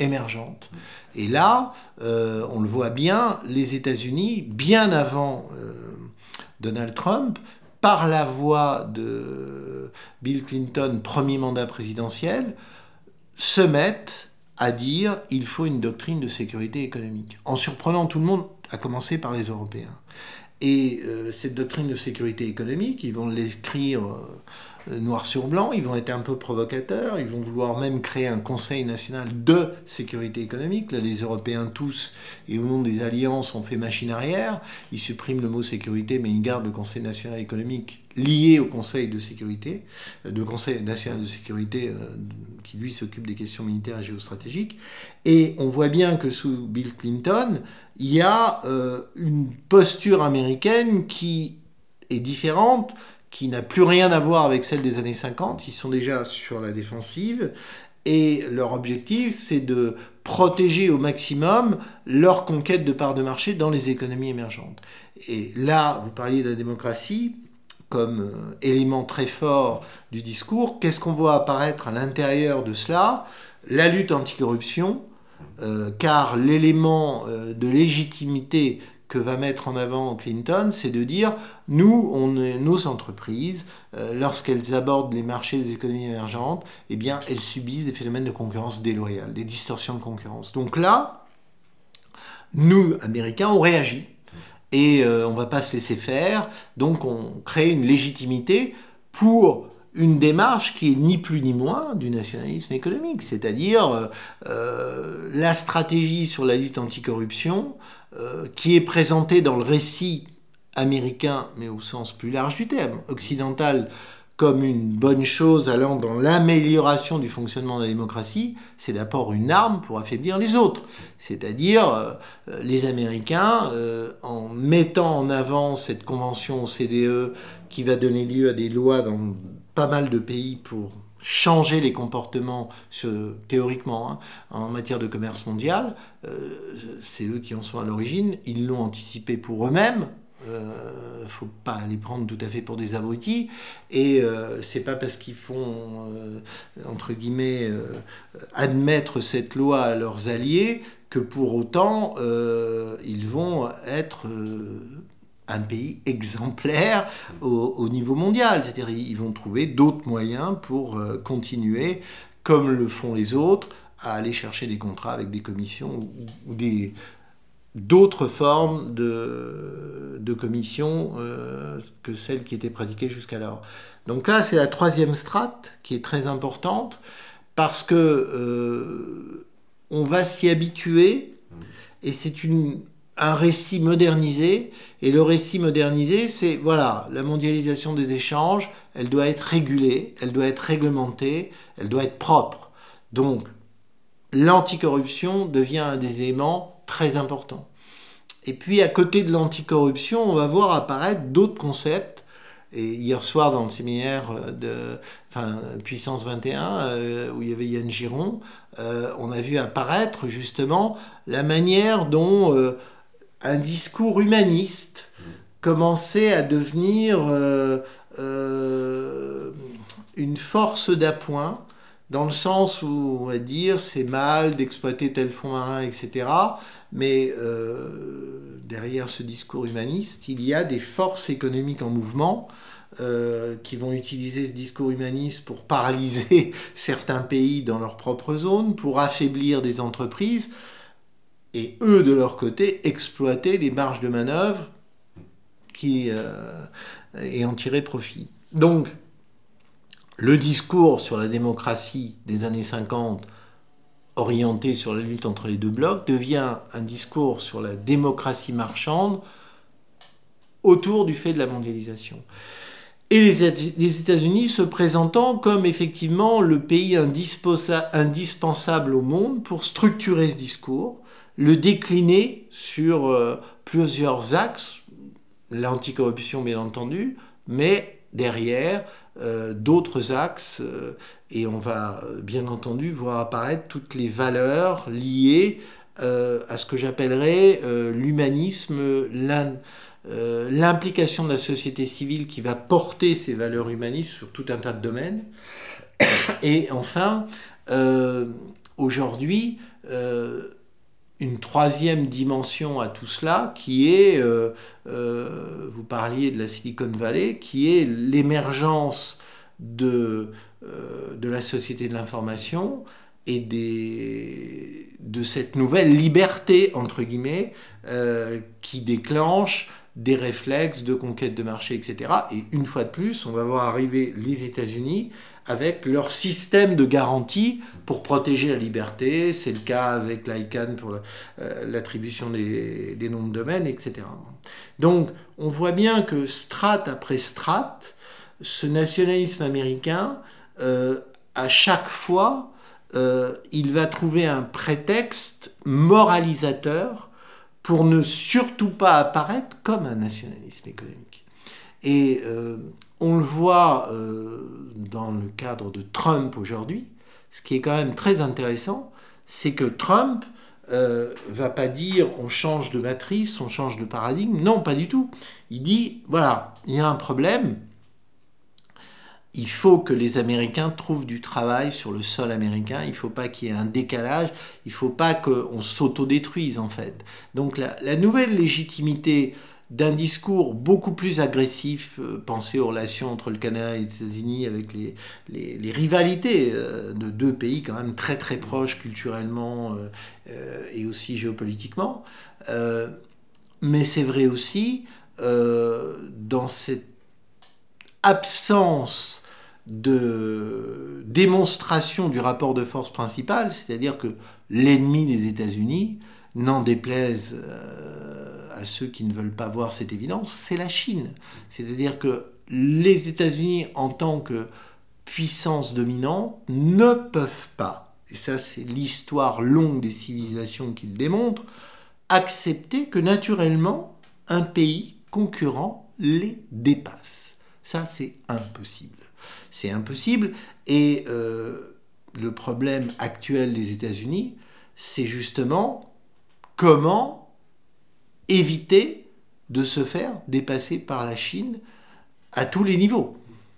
émergentes. Et là, on le voit bien, les États-Unis, bien avant Donald Trump, par la voie de Bill Clinton, premier mandat présidentiel, se mettent à dire il faut une doctrine de sécurité économique, en surprenant tout le monde, à commencer par les Européens. Et cette doctrine de sécurité économique, ils vont l'écrire noir sur blanc, ils vont être un peu provocateurs, ils vont vouloir même créer un Conseil national de sécurité économique. Là, les Européens tous, et au nom des alliances, ont fait machine arrière. Ils suppriment le mot sécurité, mais ils gardent le Conseil national économique lié au Conseil de sécurité, de Conseil national de sécurité qui, lui, s'occupe des questions militaires et géostratégiques. Et on voit bien que sous Bill Clinton, il y a une posture américaine qui est différente, qui n'a plus rien à voir avec celle des années 50. Ils sont déjà sur la défensive. Et leur objectif, c'est de protéger au maximum leur conquête de parts de marché dans les économies émergentes. Et là, vous parliez de la démocratie comme élément très fort du discours. Qu'est-ce qu'on voit apparaître à l'intérieur de cela ? La lutte anticorruption, car l'élément de légitimité que va mettre en avant Clinton, c'est de dire, nos entreprises, lorsqu'elles abordent les marchés des économies émergentes, eh bien, elles subissent des phénomènes de concurrence déloyale, des distorsions de concurrence. Donc là, nous, Américains, on réagit. Et on ne va pas se laisser faire. Donc on crée une légitimité pour une démarche qui est ni plus ni moins du nationalisme économique. C'est-à-dire la stratégie sur la lutte anticorruption qui est présentée dans le récit américain, mais au sens plus large du terme, occidental, comme une bonne chose allant dans l'amélioration du fonctionnement de la démocratie, c'est d'abord une arme pour affaiblir les autres. C'est-à-dire les Américains, en mettant en avant cette convention OCDE qui va donner lieu à des lois dans pas mal de pays pour changer les comportements théoriquement en matière de commerce mondial, c'est eux qui en sont à l'origine, ils l'ont anticipé pour eux-mêmes. Faut pas les prendre tout à fait pour des abrutis, et c'est pas parce qu'ils font entre guillemets admettre cette loi à leurs alliés que pour autant ils vont être un pays exemplaire au niveau mondial. C'est-à-dire ils vont trouver d'autres moyens pour continuer, comme le font les autres, à aller chercher des contrats avec des commissions ou d'autres formes de commissions que celles qui étaient pratiquées jusqu'alors. Donc là, c'est la troisième strate qui est très importante parce que on va s'y habituer et c'est un récit modernisé. Et le récit modernisé, c'est voilà, la mondialisation des échanges, elle doit être régulée, elle doit être réglementée, elle doit être propre. Donc, l'anticorruption devient un des éléments très important. Et puis, à côté de l'anticorruption, on va voir apparaître d'autres concepts. Et hier soir, dans le séminaire Puissance 21, où il y avait Yann Giron, on a vu apparaître justement la manière dont un discours humaniste commençait à devenir une force d'appoint, dans le sens où on va dire c'est mal d'exploiter tel fond marin, etc. Mais derrière ce discours humaniste, il y a des forces économiques en mouvement qui vont utiliser ce discours humaniste pour paralyser certains pays dans leur propre zone, pour affaiblir des entreprises, et eux, de leur côté, exploiter les marges de manœuvre et en tirer profit. Donc, le discours sur la démocratie des années 50, orienté sur la lutte entre les deux blocs, devient un discours sur la démocratie marchande autour du fait de la mondialisation. Et les États-Unis se présentant comme effectivement le pays indispensable au monde pour structurer ce discours, le décliner sur plusieurs axes, l'anticorruption bien entendu, mais derrière d'autres axes, et on va bien entendu voir apparaître toutes les valeurs liées à ce que j'appellerais l'humanisme, l'implication de la société civile qui va porter ces valeurs humanistes sur tout un tas de domaines, et enfin aujourd'hui une troisième dimension à tout cela, qui est, vous parliez de la Silicon Valley, qui est l'émergence de la société de l'information et de cette nouvelle liberté, entre guillemets, qui déclenche des réflexes de conquête de marché, etc. Et une fois de plus, on va voir arriver les États-Unis avec leur système de garantie pour protéger la liberté. C'est le cas avec l'ICANN pour l'attribution des noms de domaine, etc. Donc, on voit bien que strate après strate, ce nationalisme américain, à chaque fois, il va trouver un prétexte moralisateur pour ne surtout pas apparaître comme un nationalisme économique. Et on le voit dans le cadre de Trump aujourd'hui. Ce qui est quand même très intéressant, c'est que Trump va pas dire on change de matrice, on change de paradigme. Non, pas du tout. Il dit, voilà, il y a un problème. Il faut que les Américains trouvent du travail sur le sol américain. Il ne faut pas qu'il y ait un décalage. Il ne faut pas qu'on s'autodétruise, en fait. Donc la nouvelle légitimité d'un discours beaucoup plus agressif, pensez aux relations entre le Canada et les États-Unis avec les rivalités de deux pays quand même très très proches culturellement et aussi géopolitiquement. Mais c'est vrai aussi dans cette absence de démonstration du rapport de force principal, c'est-à-dire que l'ennemi des États-Unis, n'en déplaise à ceux qui ne veulent pas voir cette évidence, c'est la Chine. C'est-à-dire que les États-Unis, en tant que puissance dominante, ne peuvent pas, et ça c'est l'histoire longue des civilisations qui le démontre, accepter que naturellement un pays concurrent les dépasse. Ça c'est impossible. C'est impossible et le problème actuel des États-Unis, c'est justement comment éviter de se faire dépasser par la Chine à tous les niveaux.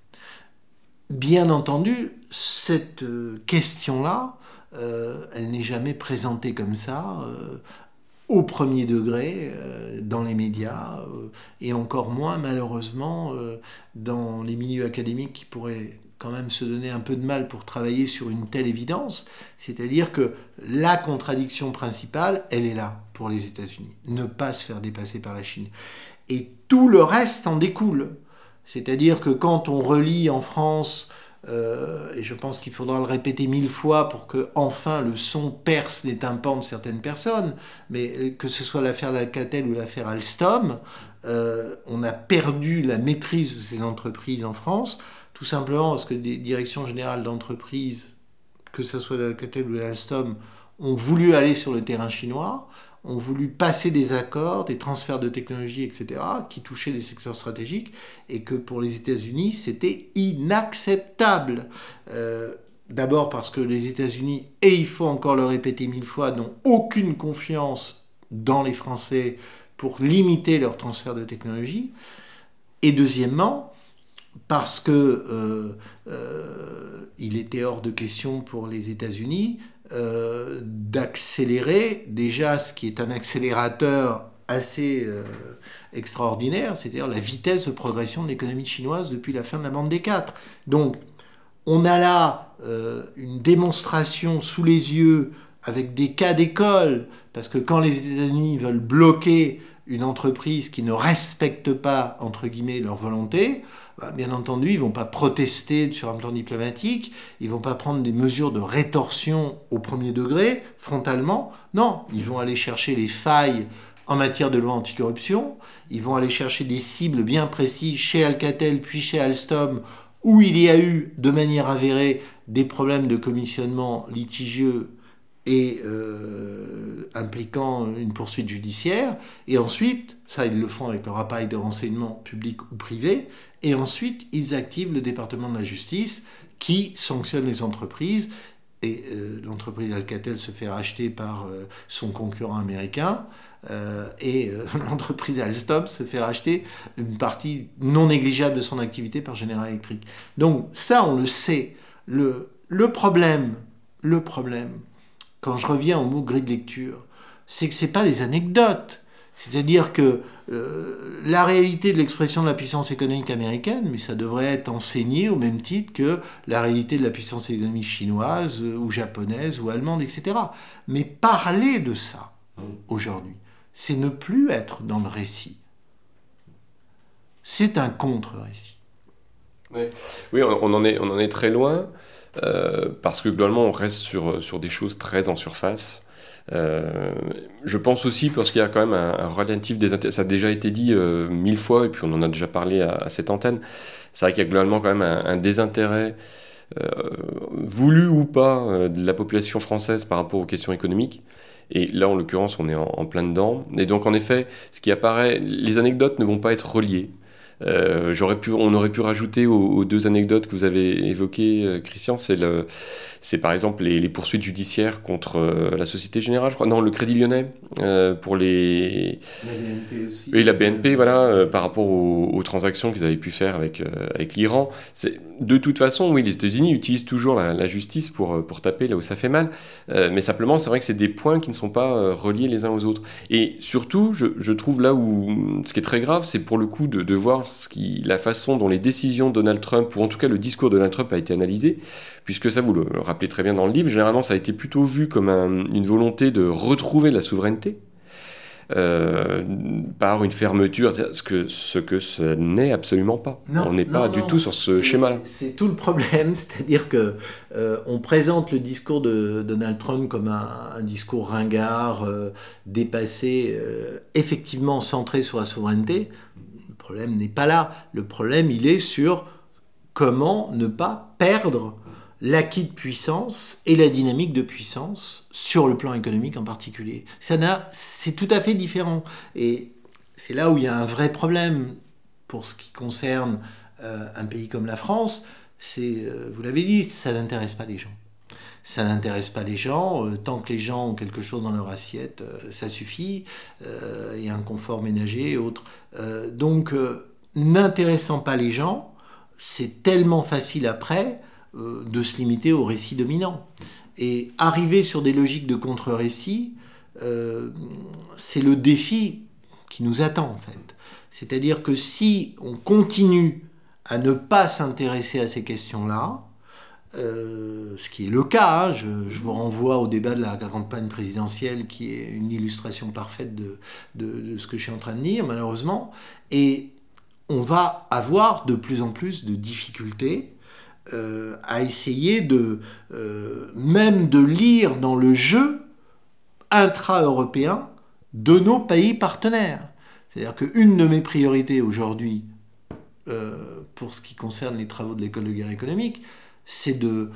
Bien entendu, cette question-là, elle n'est jamais présentée comme ça, au premier degré, dans les médias, et encore moins, malheureusement, dans les milieux académiques qui pourraient quand même se donner un peu de mal pour travailler sur une telle évidence. C'est-à-dire que la contradiction principale, elle est là pour les États-Unis. Ne pas se faire dépasser par la Chine. Et tout le reste en découle. C'est-à-dire que quand on relit en France, et je pense qu'il faudra le répéter 1000 fois pour que enfin le son perce les tympans de certaines personnes, mais que ce soit l'affaire Alcatel ou l'affaire Alstom, on a perdu la maîtrise de ces entreprises en France, tout simplement parce que des directions générales d'entreprises, que ce soit l'Alcatel ou l'Alstom, ont voulu aller sur le terrain chinois, ont voulu passer des accords, des transferts de technologies, etc., qui touchaient des secteurs stratégiques, et que pour les États-Unis, c'était inacceptable. D'abord parce que les États-Unis, et il faut encore le répéter 1000 fois, n'ont aucune confiance dans les Français pour limiter leur transfert de technologie. Et deuxièmement, parce que il était hors de question pour les États-Unis d'accélérer déjà ce qui est un accélérateur assez extraordinaire, c'est-à-dire la vitesse de progression de l'économie chinoise depuis la fin de la bande des quatre. Donc, on a là une démonstration sous les yeux avec des cas d'école, parce que quand les États-Unis veulent bloquer une entreprise qui ne respecte pas, entre guillemets, leur volonté, bien entendu, ils ne vont pas protester sur un plan diplomatique, ils ne vont pas prendre des mesures de rétorsion au premier degré, frontalement. Non, ils vont aller chercher les failles en matière de loi anticorruption, ils vont aller chercher des cibles bien précises chez Alcatel puis chez Alstom, où il y a eu, de manière avérée, des problèmes de commissionnement litigieux et impliquant une poursuite judiciaire, et ensuite, ça ils le font avec leur appareil de renseignement public ou privé, et ensuite ils activent le département de la justice qui sanctionne les entreprises, et l'entreprise Alcatel se fait racheter par son concurrent américain, et l'entreprise Alstom se fait racheter une partie non négligeable de son activité par General Electric. Donc ça on le sait, le problème, quand je reviens au mot grille de lecture, c'est que ce n'est pas des anecdotes. C'est-à-dire que la réalité de l'expression de la puissance économique américaine, mais ça devrait être enseigné au même titre que la réalité de la puissance économique chinoise ou japonaise ou allemande, etc. Mais parler de ça aujourd'hui, c'est ne plus être dans le récit. C'est un contre-récit. Oui, on en est très loin, parce que globalement on reste sur des choses très en surface. Je pense aussi parce qu'il y a quand même un relatif désintérêt. Ça a déjà été dit 1000 fois, et puis on en a déjà parlé à cette antenne. C'est vrai qu'il y a globalement quand même un désintérêt, voulu ou pas, de la population française par rapport aux questions économiques. Et là, en l'occurrence, on est en plein dedans. Et donc, en effet, ce qui apparaît, les anecdotes ne vont pas être reliées. On aurait pu rajouter aux deux anecdotes que vous avez évoquées, Christian, c'est par exemple les poursuites judiciaires contre la Société Générale, je crois, non, le Crédit Lyonnais, pour les... La BNP aussi. Et la BNP, voilà, par rapport aux transactions qu'ils avaient pu faire avec l'Iran. De toute façon, oui, les États-Unis utilisent toujours la justice pour taper là où ça fait mal, mais simplement, c'est vrai que c'est des points qui ne sont pas reliés les uns aux autres. Et surtout, je trouve là où ce qui est très grave, c'est pour le coup de voir la façon dont les décisions de Donald Trump, ou en tout cas le discours de Donald Trump a été analysé, puisque ça, vous le rappelez très bien dans le livre, généralement ça a été plutôt vu comme une volonté de retrouver la souveraineté, par une fermeture, ce que ce n'est absolument pas. On n'est pas du tout sur ce schéma-là. C'est tout le problème, c'est-à-dire que on présente le discours de Donald Trump comme un discours ringard, dépassé, effectivement centré sur la souveraineté. Le problème n'est pas là. Le problème, il est sur comment ne pas perdre l'acquis de puissance et la dynamique de puissance sur le plan économique en particulier. C'est tout à fait différent. Et c'est là où il y a un vrai problème pour ce qui concerne un pays comme la France. Vous l'avez dit, ça n'intéresse pas les gens. Ça n'intéresse pas les gens. Tant que les gens ont quelque chose dans leur assiette, ça suffit. Et un confort ménager et autres. Donc, n'intéressant pas les gens, c'est tellement facile après de se limiter au récit dominant. Et arriver sur des logiques de contre-récit, c'est le défi qui nous attend en fait. C'est-à-dire que si on continue à ne pas s'intéresser à ces questions-là, ce qui est le cas, je vous renvoie au débat de la campagne présidentielle qui est une illustration parfaite de ce que je suis en train de dire, malheureusement, et on va avoir de plus en plus de difficultés à essayer même de lire dans le jeu intra-européen de nos pays partenaires. C'est-à-dire qu'une de mes priorités aujourd'hui, pour ce qui concerne les travaux de l'école de guerre économique, c'est de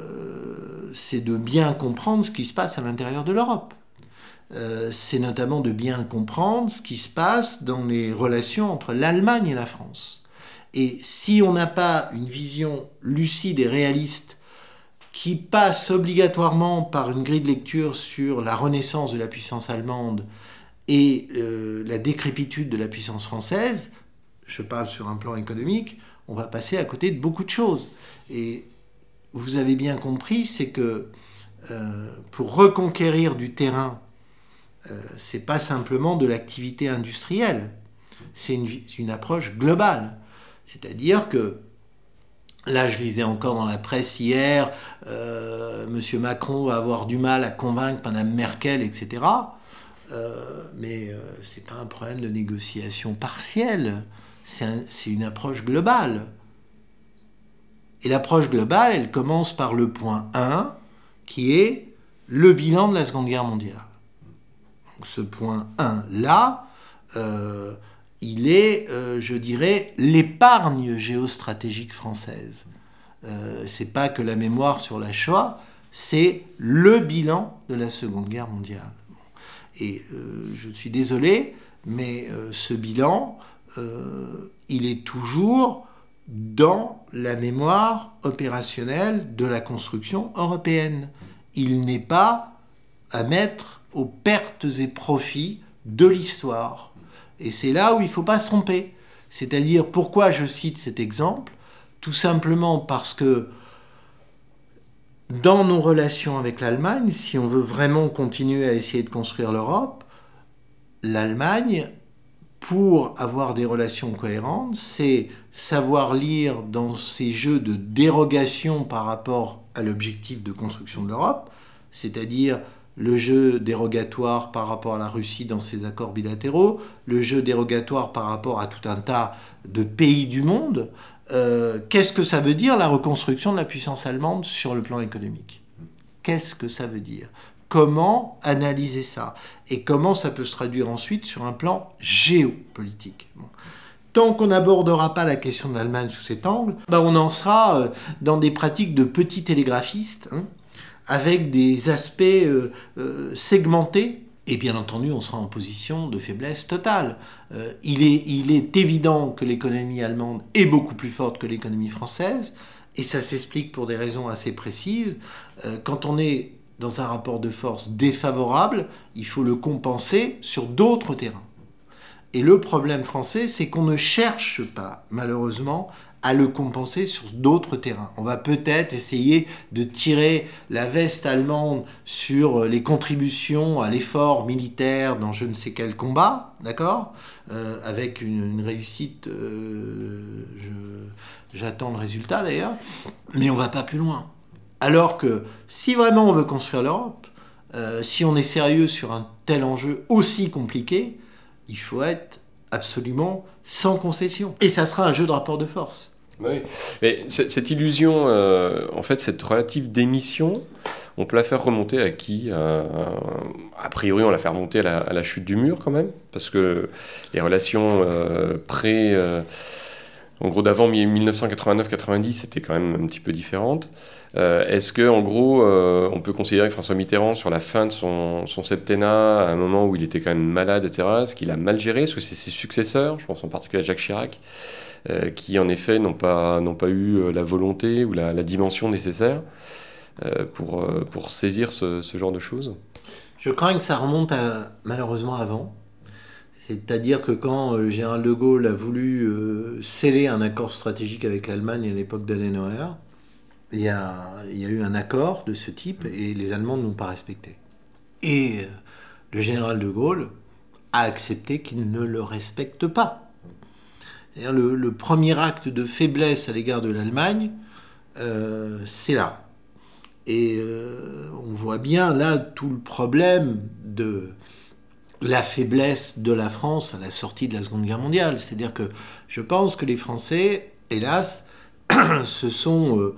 bien comprendre ce qui se passe à l'intérieur de l'Europe. C'est notamment de bien comprendre ce qui se passe dans les relations entre l'Allemagne et la France. Et si on n'a pas une vision lucide et réaliste qui passe obligatoirement par une grille de lecture sur la renaissance de la puissance allemande et la décrépitude de la puissance française, je parle sur un plan économique, on va passer à côté de beaucoup de choses. Et vous avez bien compris, c'est que pour reconquérir du terrain, c'est pas simplement de l'activité industrielle, c'est une approche globale. C'est-à-dire que, là je lisais encore dans la presse hier, M. Macron va avoir du mal à convaincre Mme Merkel, etc. Mais c'est pas un problème de négociation partielle, c'est une approche globale. Et l'approche globale, elle commence par le point 1, qui est le bilan de la Seconde Guerre mondiale. Donc ce point 1-là, il est, je dirais, l'épargne géostratégique française. C'est pas que la mémoire sur la Shoah, c'est le bilan de la Seconde Guerre mondiale. Et je suis désolé, mais ce bilan, il est toujours dans la mémoire opérationnelle de la construction européenne. Il n'est pas à mettre aux pertes et profits de l'histoire. Et c'est là où il ne faut pas se tromper. C'est-à-dire, pourquoi je cite cet exemple ? Tout simplement parce que dans nos relations avec l'Allemagne, si on veut vraiment continuer à essayer de construire l'Europe, l'Allemagne, pour avoir des relations cohérentes, c'est savoir lire dans ces jeux de dérogation par rapport à l'objectif de construction de l'Europe, c'est-à-dire le jeu dérogatoire par rapport à la Russie dans ses accords bilatéraux, le jeu dérogatoire par rapport à tout un tas de pays du monde. Qu'est-ce que ça veut dire la reconstruction de la puissance allemande sur le plan économique ? Qu'est-ce que ça veut dire ? Comment analyser ça ? Et comment ça peut se traduire ensuite sur un plan géopolitique ? Bon. Tant qu'on n'abordera pas la question de l'Allemagne sous cet angle, on en sera dans des pratiques de petits télégraphistes, avec des aspects segmentés. Et bien entendu, on sera en position de faiblesse totale. Il est évident que l'économie allemande est beaucoup plus forte que l'économie française, et ça s'explique pour des raisons assez précises. Quand on est dans un rapport de force défavorable, il faut le compenser sur d'autres terrains. Et le problème français, c'est qu'on ne cherche pas, malheureusement, à le compenser sur d'autres terrains. On va peut-être essayer de tirer la veste allemande sur les contributions à l'effort militaire dans je ne sais quel combat, d'accord ? Avec une réussite, j'attends le résultat d'ailleurs, mais on ne va pas plus loin. Alors que si vraiment on veut construire l'Europe, si on est sérieux sur un tel enjeu aussi compliqué, il faut être absolument sans concession. Et ça sera un jeu de rapport de force. Oui, mais cette illusion, en fait, cette relative démission, on peut la faire remonter à qui ? A priori, on la fait remonter à la chute du mur quand même, parce que les relations en gros, d'avant 1989-90, c'était quand même un petit peu différente. Est-ce que, en gros, on peut considérer que François Mitterrand, sur la fin de son septennat, à un moment où il était quand même malade, etc., est-ce qu'il a mal géré ? Est-ce que c'est ses successeurs, je pense en particulier à Jacques Chirac, qui en effet n'ont pas eu la volonté ou la dimension nécessaire pour saisir ce genre de choses ? Je crains que ça remonte malheureusement avant. C'est-à-dire que quand le général de Gaulle a voulu sceller un accord stratégique avec l'Allemagne à l'époque d'Adenauer, il y a eu un accord de ce type et les Allemands ne l'ont pas respecté. Et le général de Gaulle a accepté qu'il ne le respecte pas. C'est-à-dire le premier acte de faiblesse à l'égard de l'Allemagne, c'est là. Et on voit bien là tout le problème de la faiblesse de la France à la sortie de la Seconde Guerre mondiale. C'est-à-dire que je pense que les Français, hélas, se sont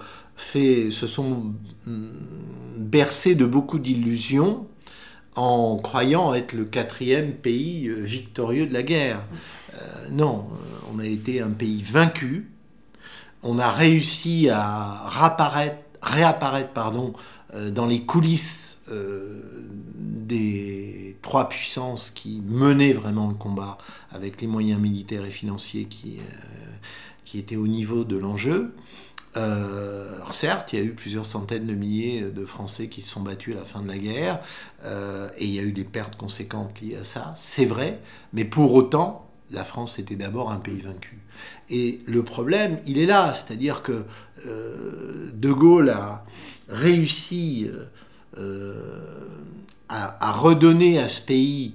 bercés de beaucoup d'illusions en croyant être le 4e pays victorieux de la guerre. Non, on a été un pays vaincu. On a réussi à réapparaître dans les coulisses des trois puissances qui menaient vraiment le combat avec les moyens militaires et financiers qui étaient au niveau de l'enjeu. Alors certes, il y a eu plusieurs centaines de milliers de Français qui se sont battus à la fin de la guerre, et il y a eu des pertes conséquentes liées à ça, c'est vrai, mais pour autant, la France était d'abord un pays vaincu. Et le problème, il est là, c'est-à-dire que De Gaulle a réussi à redonner à ce pays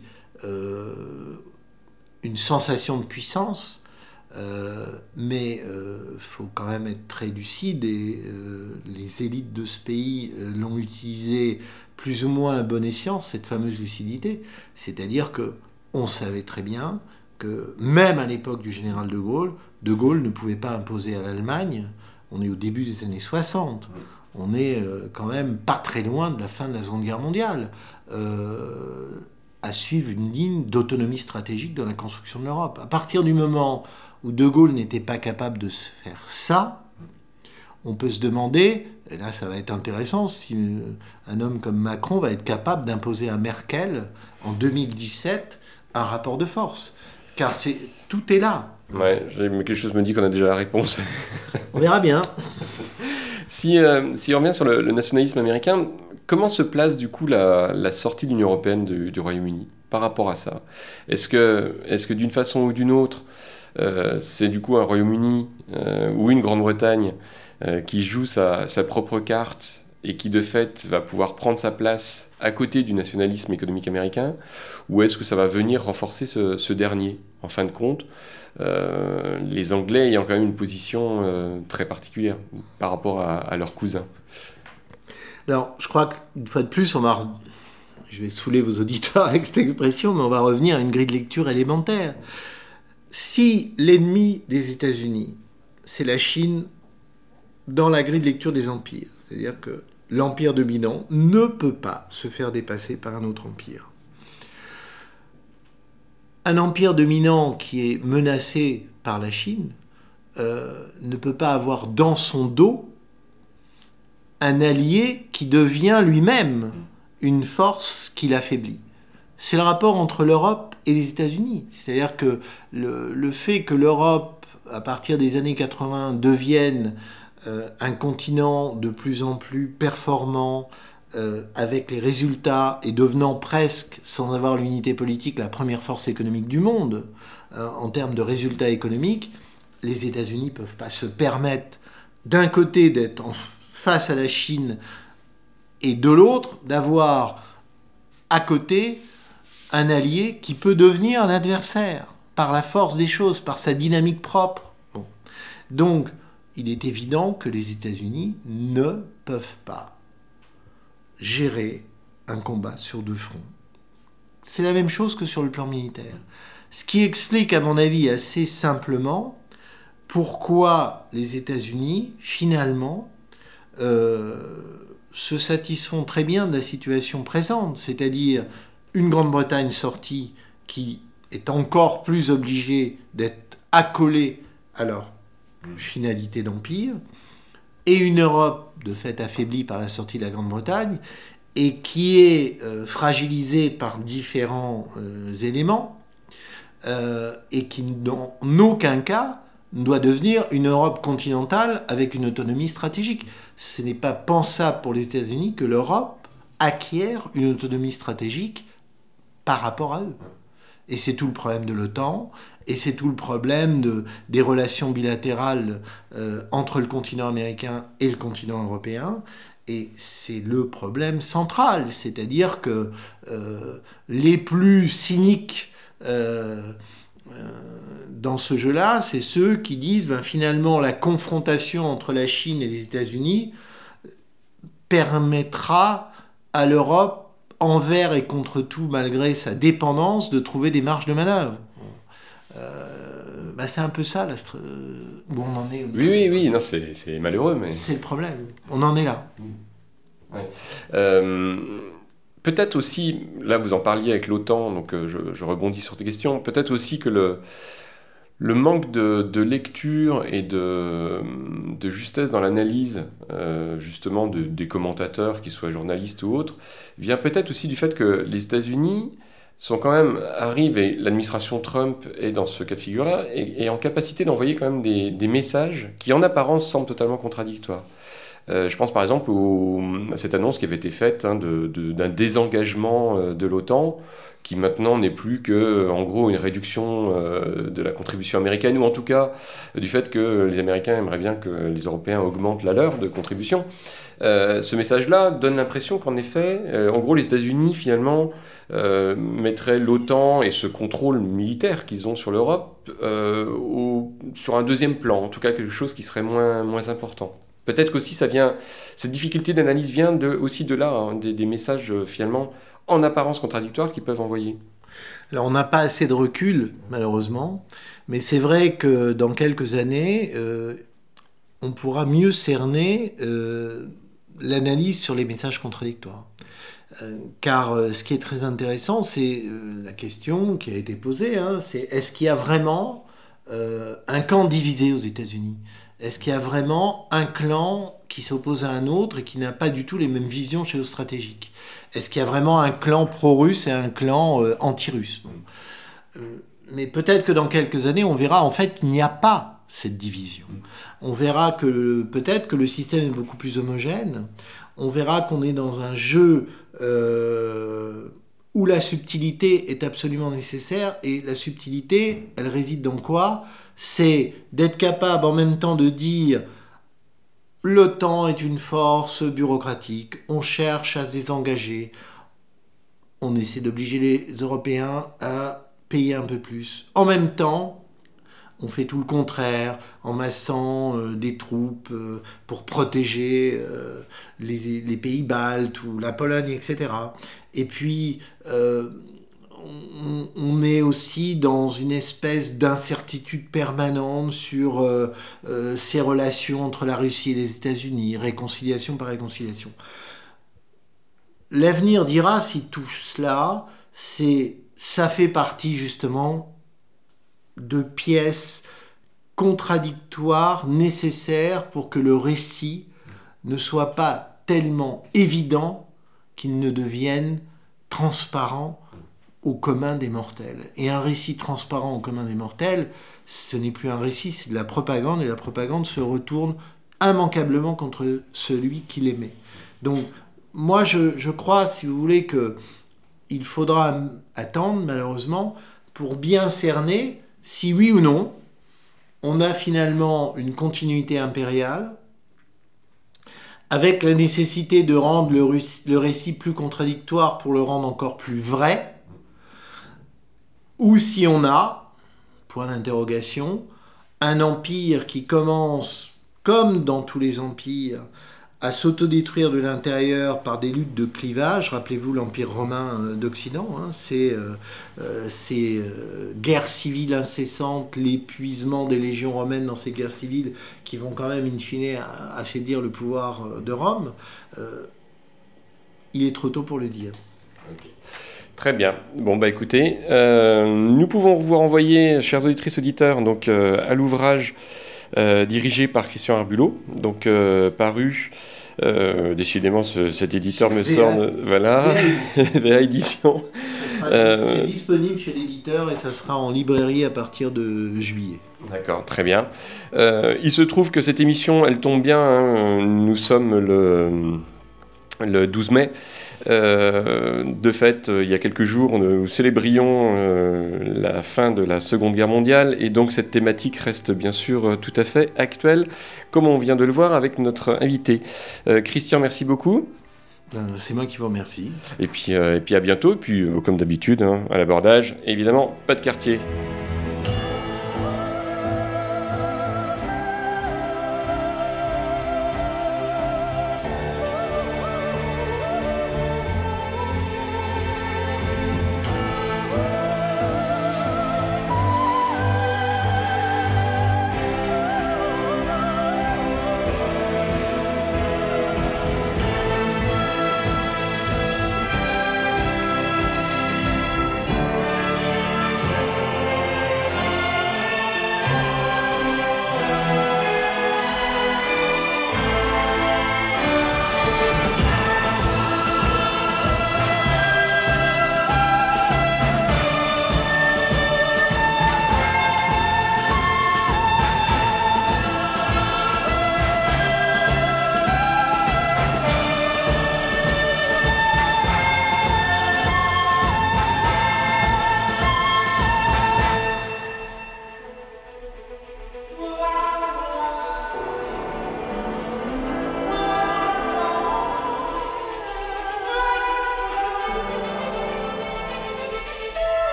une sensation de puissance, mais faut quand même être très lucide et les élites de ce pays l'ont utilisé plus ou moins à bon escient, cette fameuse lucidité. C'est-à-dire qu'on savait très bien que même à l'époque du général de Gaulle ne pouvait pas imposer à l'Allemagne, on est au début des années 60, on est quand même pas très loin de la fin de la Seconde Guerre mondiale, à suivre une ligne d'autonomie stratégique dans la construction de l'Europe. À partir du moment où De Gaulle n'était pas capable de se faire ça, on peut se demander, et là ça va être intéressant, si un homme comme Macron va être capable d'imposer à Merkel, en 2017, un rapport de force. Car tout est là. Ouais, quelque chose me dit qu'on a déjà la réponse. On verra bien. Si on revient sur le nationalisme américain, comment se place du coup la sortie de l'Union européenne du Royaume-Uni par rapport à ça ? Est-ce que d'une façon ou d'une autre, c'est du coup un Royaume-Uni ou une Grande-Bretagne qui joue sa propre carte et qui de fait va pouvoir prendre sa place à côté du nationalisme économique américain, ou est-ce que ça va venir renforcer ce dernier? En fin de compte, les Anglais ayant quand même une position très particulière par rapport à leurs cousins. Alors, je crois qu'une fois de plus, je vais saouler vos auditeurs avec cette expression, mais on va revenir à une grille de lecture élémentaire. Si l'ennemi des États-Unis, c'est la Chine dans la grille de lecture des empires, c'est-à-dire que l'empire dominant ne peut pas se faire dépasser par un autre empire. Un empire dominant qui est menacé par la Chine ne peut pas avoir dans son dos un allié qui devient lui-même une force qui l'affaiblit. C'est le rapport entre l'Europe et les États-Unis. C'est-à-dire que le fait que l'Europe, à partir des années 80, devienne un continent de plus en plus performant, avec les résultats et devenant presque, sans avoir l'unité politique, la première force économique du monde, en termes de résultats économiques, les États-Unis ne peuvent pas se permettre, d'un côté, d'être face à la Chine, et de l'autre, d'avoir à côté un allié qui peut devenir un adversaire, par la force des choses, par sa dynamique propre. Bon. Donc, il est évident que les États-Unis ne peuvent pas gérer un combat sur deux fronts. C'est la même chose que sur le plan militaire. Ce qui explique, à mon avis, assez simplement pourquoi les États-Unis, finalement, se satisfont très bien de la situation présente, c'est-à-dire une Grande-Bretagne sortie qui est encore plus obligée d'être accolée à leur finalité d'empire, et une Europe de fait affaiblie par la sortie de la Grande-Bretagne, et qui est fragilisée par différents éléments, et qui, dans aucun cas, doit devenir une Europe continentale avec une autonomie stratégique. Ce n'est pas pensable pour les États-Unis que l'Europe acquiert une autonomie stratégique par rapport à eux. Et c'est tout le problème de l'OTAN, et c'est tout le problème des relations bilatérales entre le continent américain et le continent européen. Et c'est le problème central, c'est-à-dire que les plus cyniques dans ce jeu-là, c'est ceux qui disent finalement la confrontation entre la Chine et les États-Unis permettra à l'Europe, envers et contre tout, malgré sa dépendance, de trouver des marges de manœuvre. C'est un peu ça où on en est. Oui, non, c'est malheureux, mais... C'est le problème. On en est là. Ouais. Peut-être aussi, là vous en parliez avec l'OTAN, donc je rebondis sur tes questions, peut-être aussi que le manque de lecture et de justesse dans l'analyse, justement, des commentateurs, qu'ils soient journalistes ou autres, vient peut-être aussi du fait que les États-Unis arrivent, et l'administration Trump est dans ce cas de figure-là, et en capacité d'envoyer quand même des messages qui, en apparence, semblent totalement contradictoires. Je pense par exemple à cette annonce qui avait été faite d'un désengagement de l'OTAN, qui maintenant n'est plus que, en gros, une réduction de la contribution américaine, ou en tout cas du fait que les Américains aimeraient bien que les Européens augmentent la leur de contribution. Ce message-là donne l'impression qu'en effet, en gros, les États-Unis, finalement, mettraient l'OTAN et ce contrôle militaire qu'ils ont sur l'Europe sur un deuxième plan, en tout cas quelque chose qui serait moins important. Peut-être qu'aussi cette difficulté d'analyse vient aussi de là, des messages finalement en apparence contradictoires qu'ils peuvent envoyer. Alors on n'a pas assez de recul, malheureusement, mais c'est vrai que dans quelques années, on pourra mieux cerner l'analyse sur les messages contradictoires. Car ce qui est très intéressant, c'est la question qui a été posée, c'est est-ce qu'il y a vraiment un camp divisé aux États-Unis ? Est-ce qu'il y a vraiment un clan qui s'oppose à un autre et qui n'a pas du tout les mêmes visions géostratégiques ? Est-ce qu'il y a vraiment un clan pro-russe et un clan anti-russe ? Mais peut-être que dans quelques années, on verra en fait qu'il n'y a pas cette division. On verra que peut-être que le système est beaucoup plus homogène. On verra qu'on est dans un jeu où la subtilité est absolument nécessaire. Et la subtilité, elle réside dans quoi ? C'est d'être capable en même temps de dire l'OTAN est une force bureaucratique, on cherche à se désengager, on essaie d'obliger les Européens à payer un peu plus. En même temps, on fait tout le contraire, en massant des troupes pour protéger les pays baltes ou la Pologne, etc. Et puis, on est aussi dans une espèce d'incertitude permanente sur ces relations entre la Russie et les États-Unis, réconciliation par réconciliation. L'avenir dira si tout cela, ça fait partie justement de pièces contradictoires nécessaires pour que le récit ne soit pas tellement évident qu'il ne devienne transparent au commun des mortels. Et un récit transparent au commun des mortels, ce n'est plus un récit, c'est de la propagande, et la propagande se retourne immanquablement contre celui qui l'émet. Donc, moi, je crois, si vous voulez, qu'il faudra attendre, malheureusement, pour bien cerner si oui ou non, on a finalement une continuité impériale, avec la nécessité de rendre le récit plus contradictoire pour le rendre encore plus vrai, ou si on a, point d'interrogation, un empire qui commence, comme dans tous les empires, à s'autodétruire de l'intérieur par des luttes de clivage. Rappelez-vous l'Empire romain d'Occident, ces guerres civiles incessantes, l'épuisement des légions romaines dans ces guerres civiles qui vont quand même in fine affaiblir le pouvoir de Rome. Il est trop tôt pour le dire. Okay. Très bien. Bon, bah écoutez, nous pouvons vous renvoyer, chères auditrices, auditeurs, donc, à l'ouvrage dirigé par Christian Herbulot, donc paru, décidément cet éditeur me sort, voilà, VA Édition. C'est disponible chez l'éditeur et ça sera en librairie à partir de juillet. D'accord, très bien. Il se trouve que cette émission, elle tombe bien, hein, nous sommes le 12 mai. De fait, il y a quelques jours, nous célébrions la fin de la Seconde Guerre mondiale et donc cette thématique reste bien sûr tout à fait actuelle, comme on vient de le voir avec notre invité. Christian, merci beaucoup. C'est moi qui vous remercie. Et puis à bientôt, et puis comme d'habitude, hein, à l'abordage, évidemment, pas de quartier.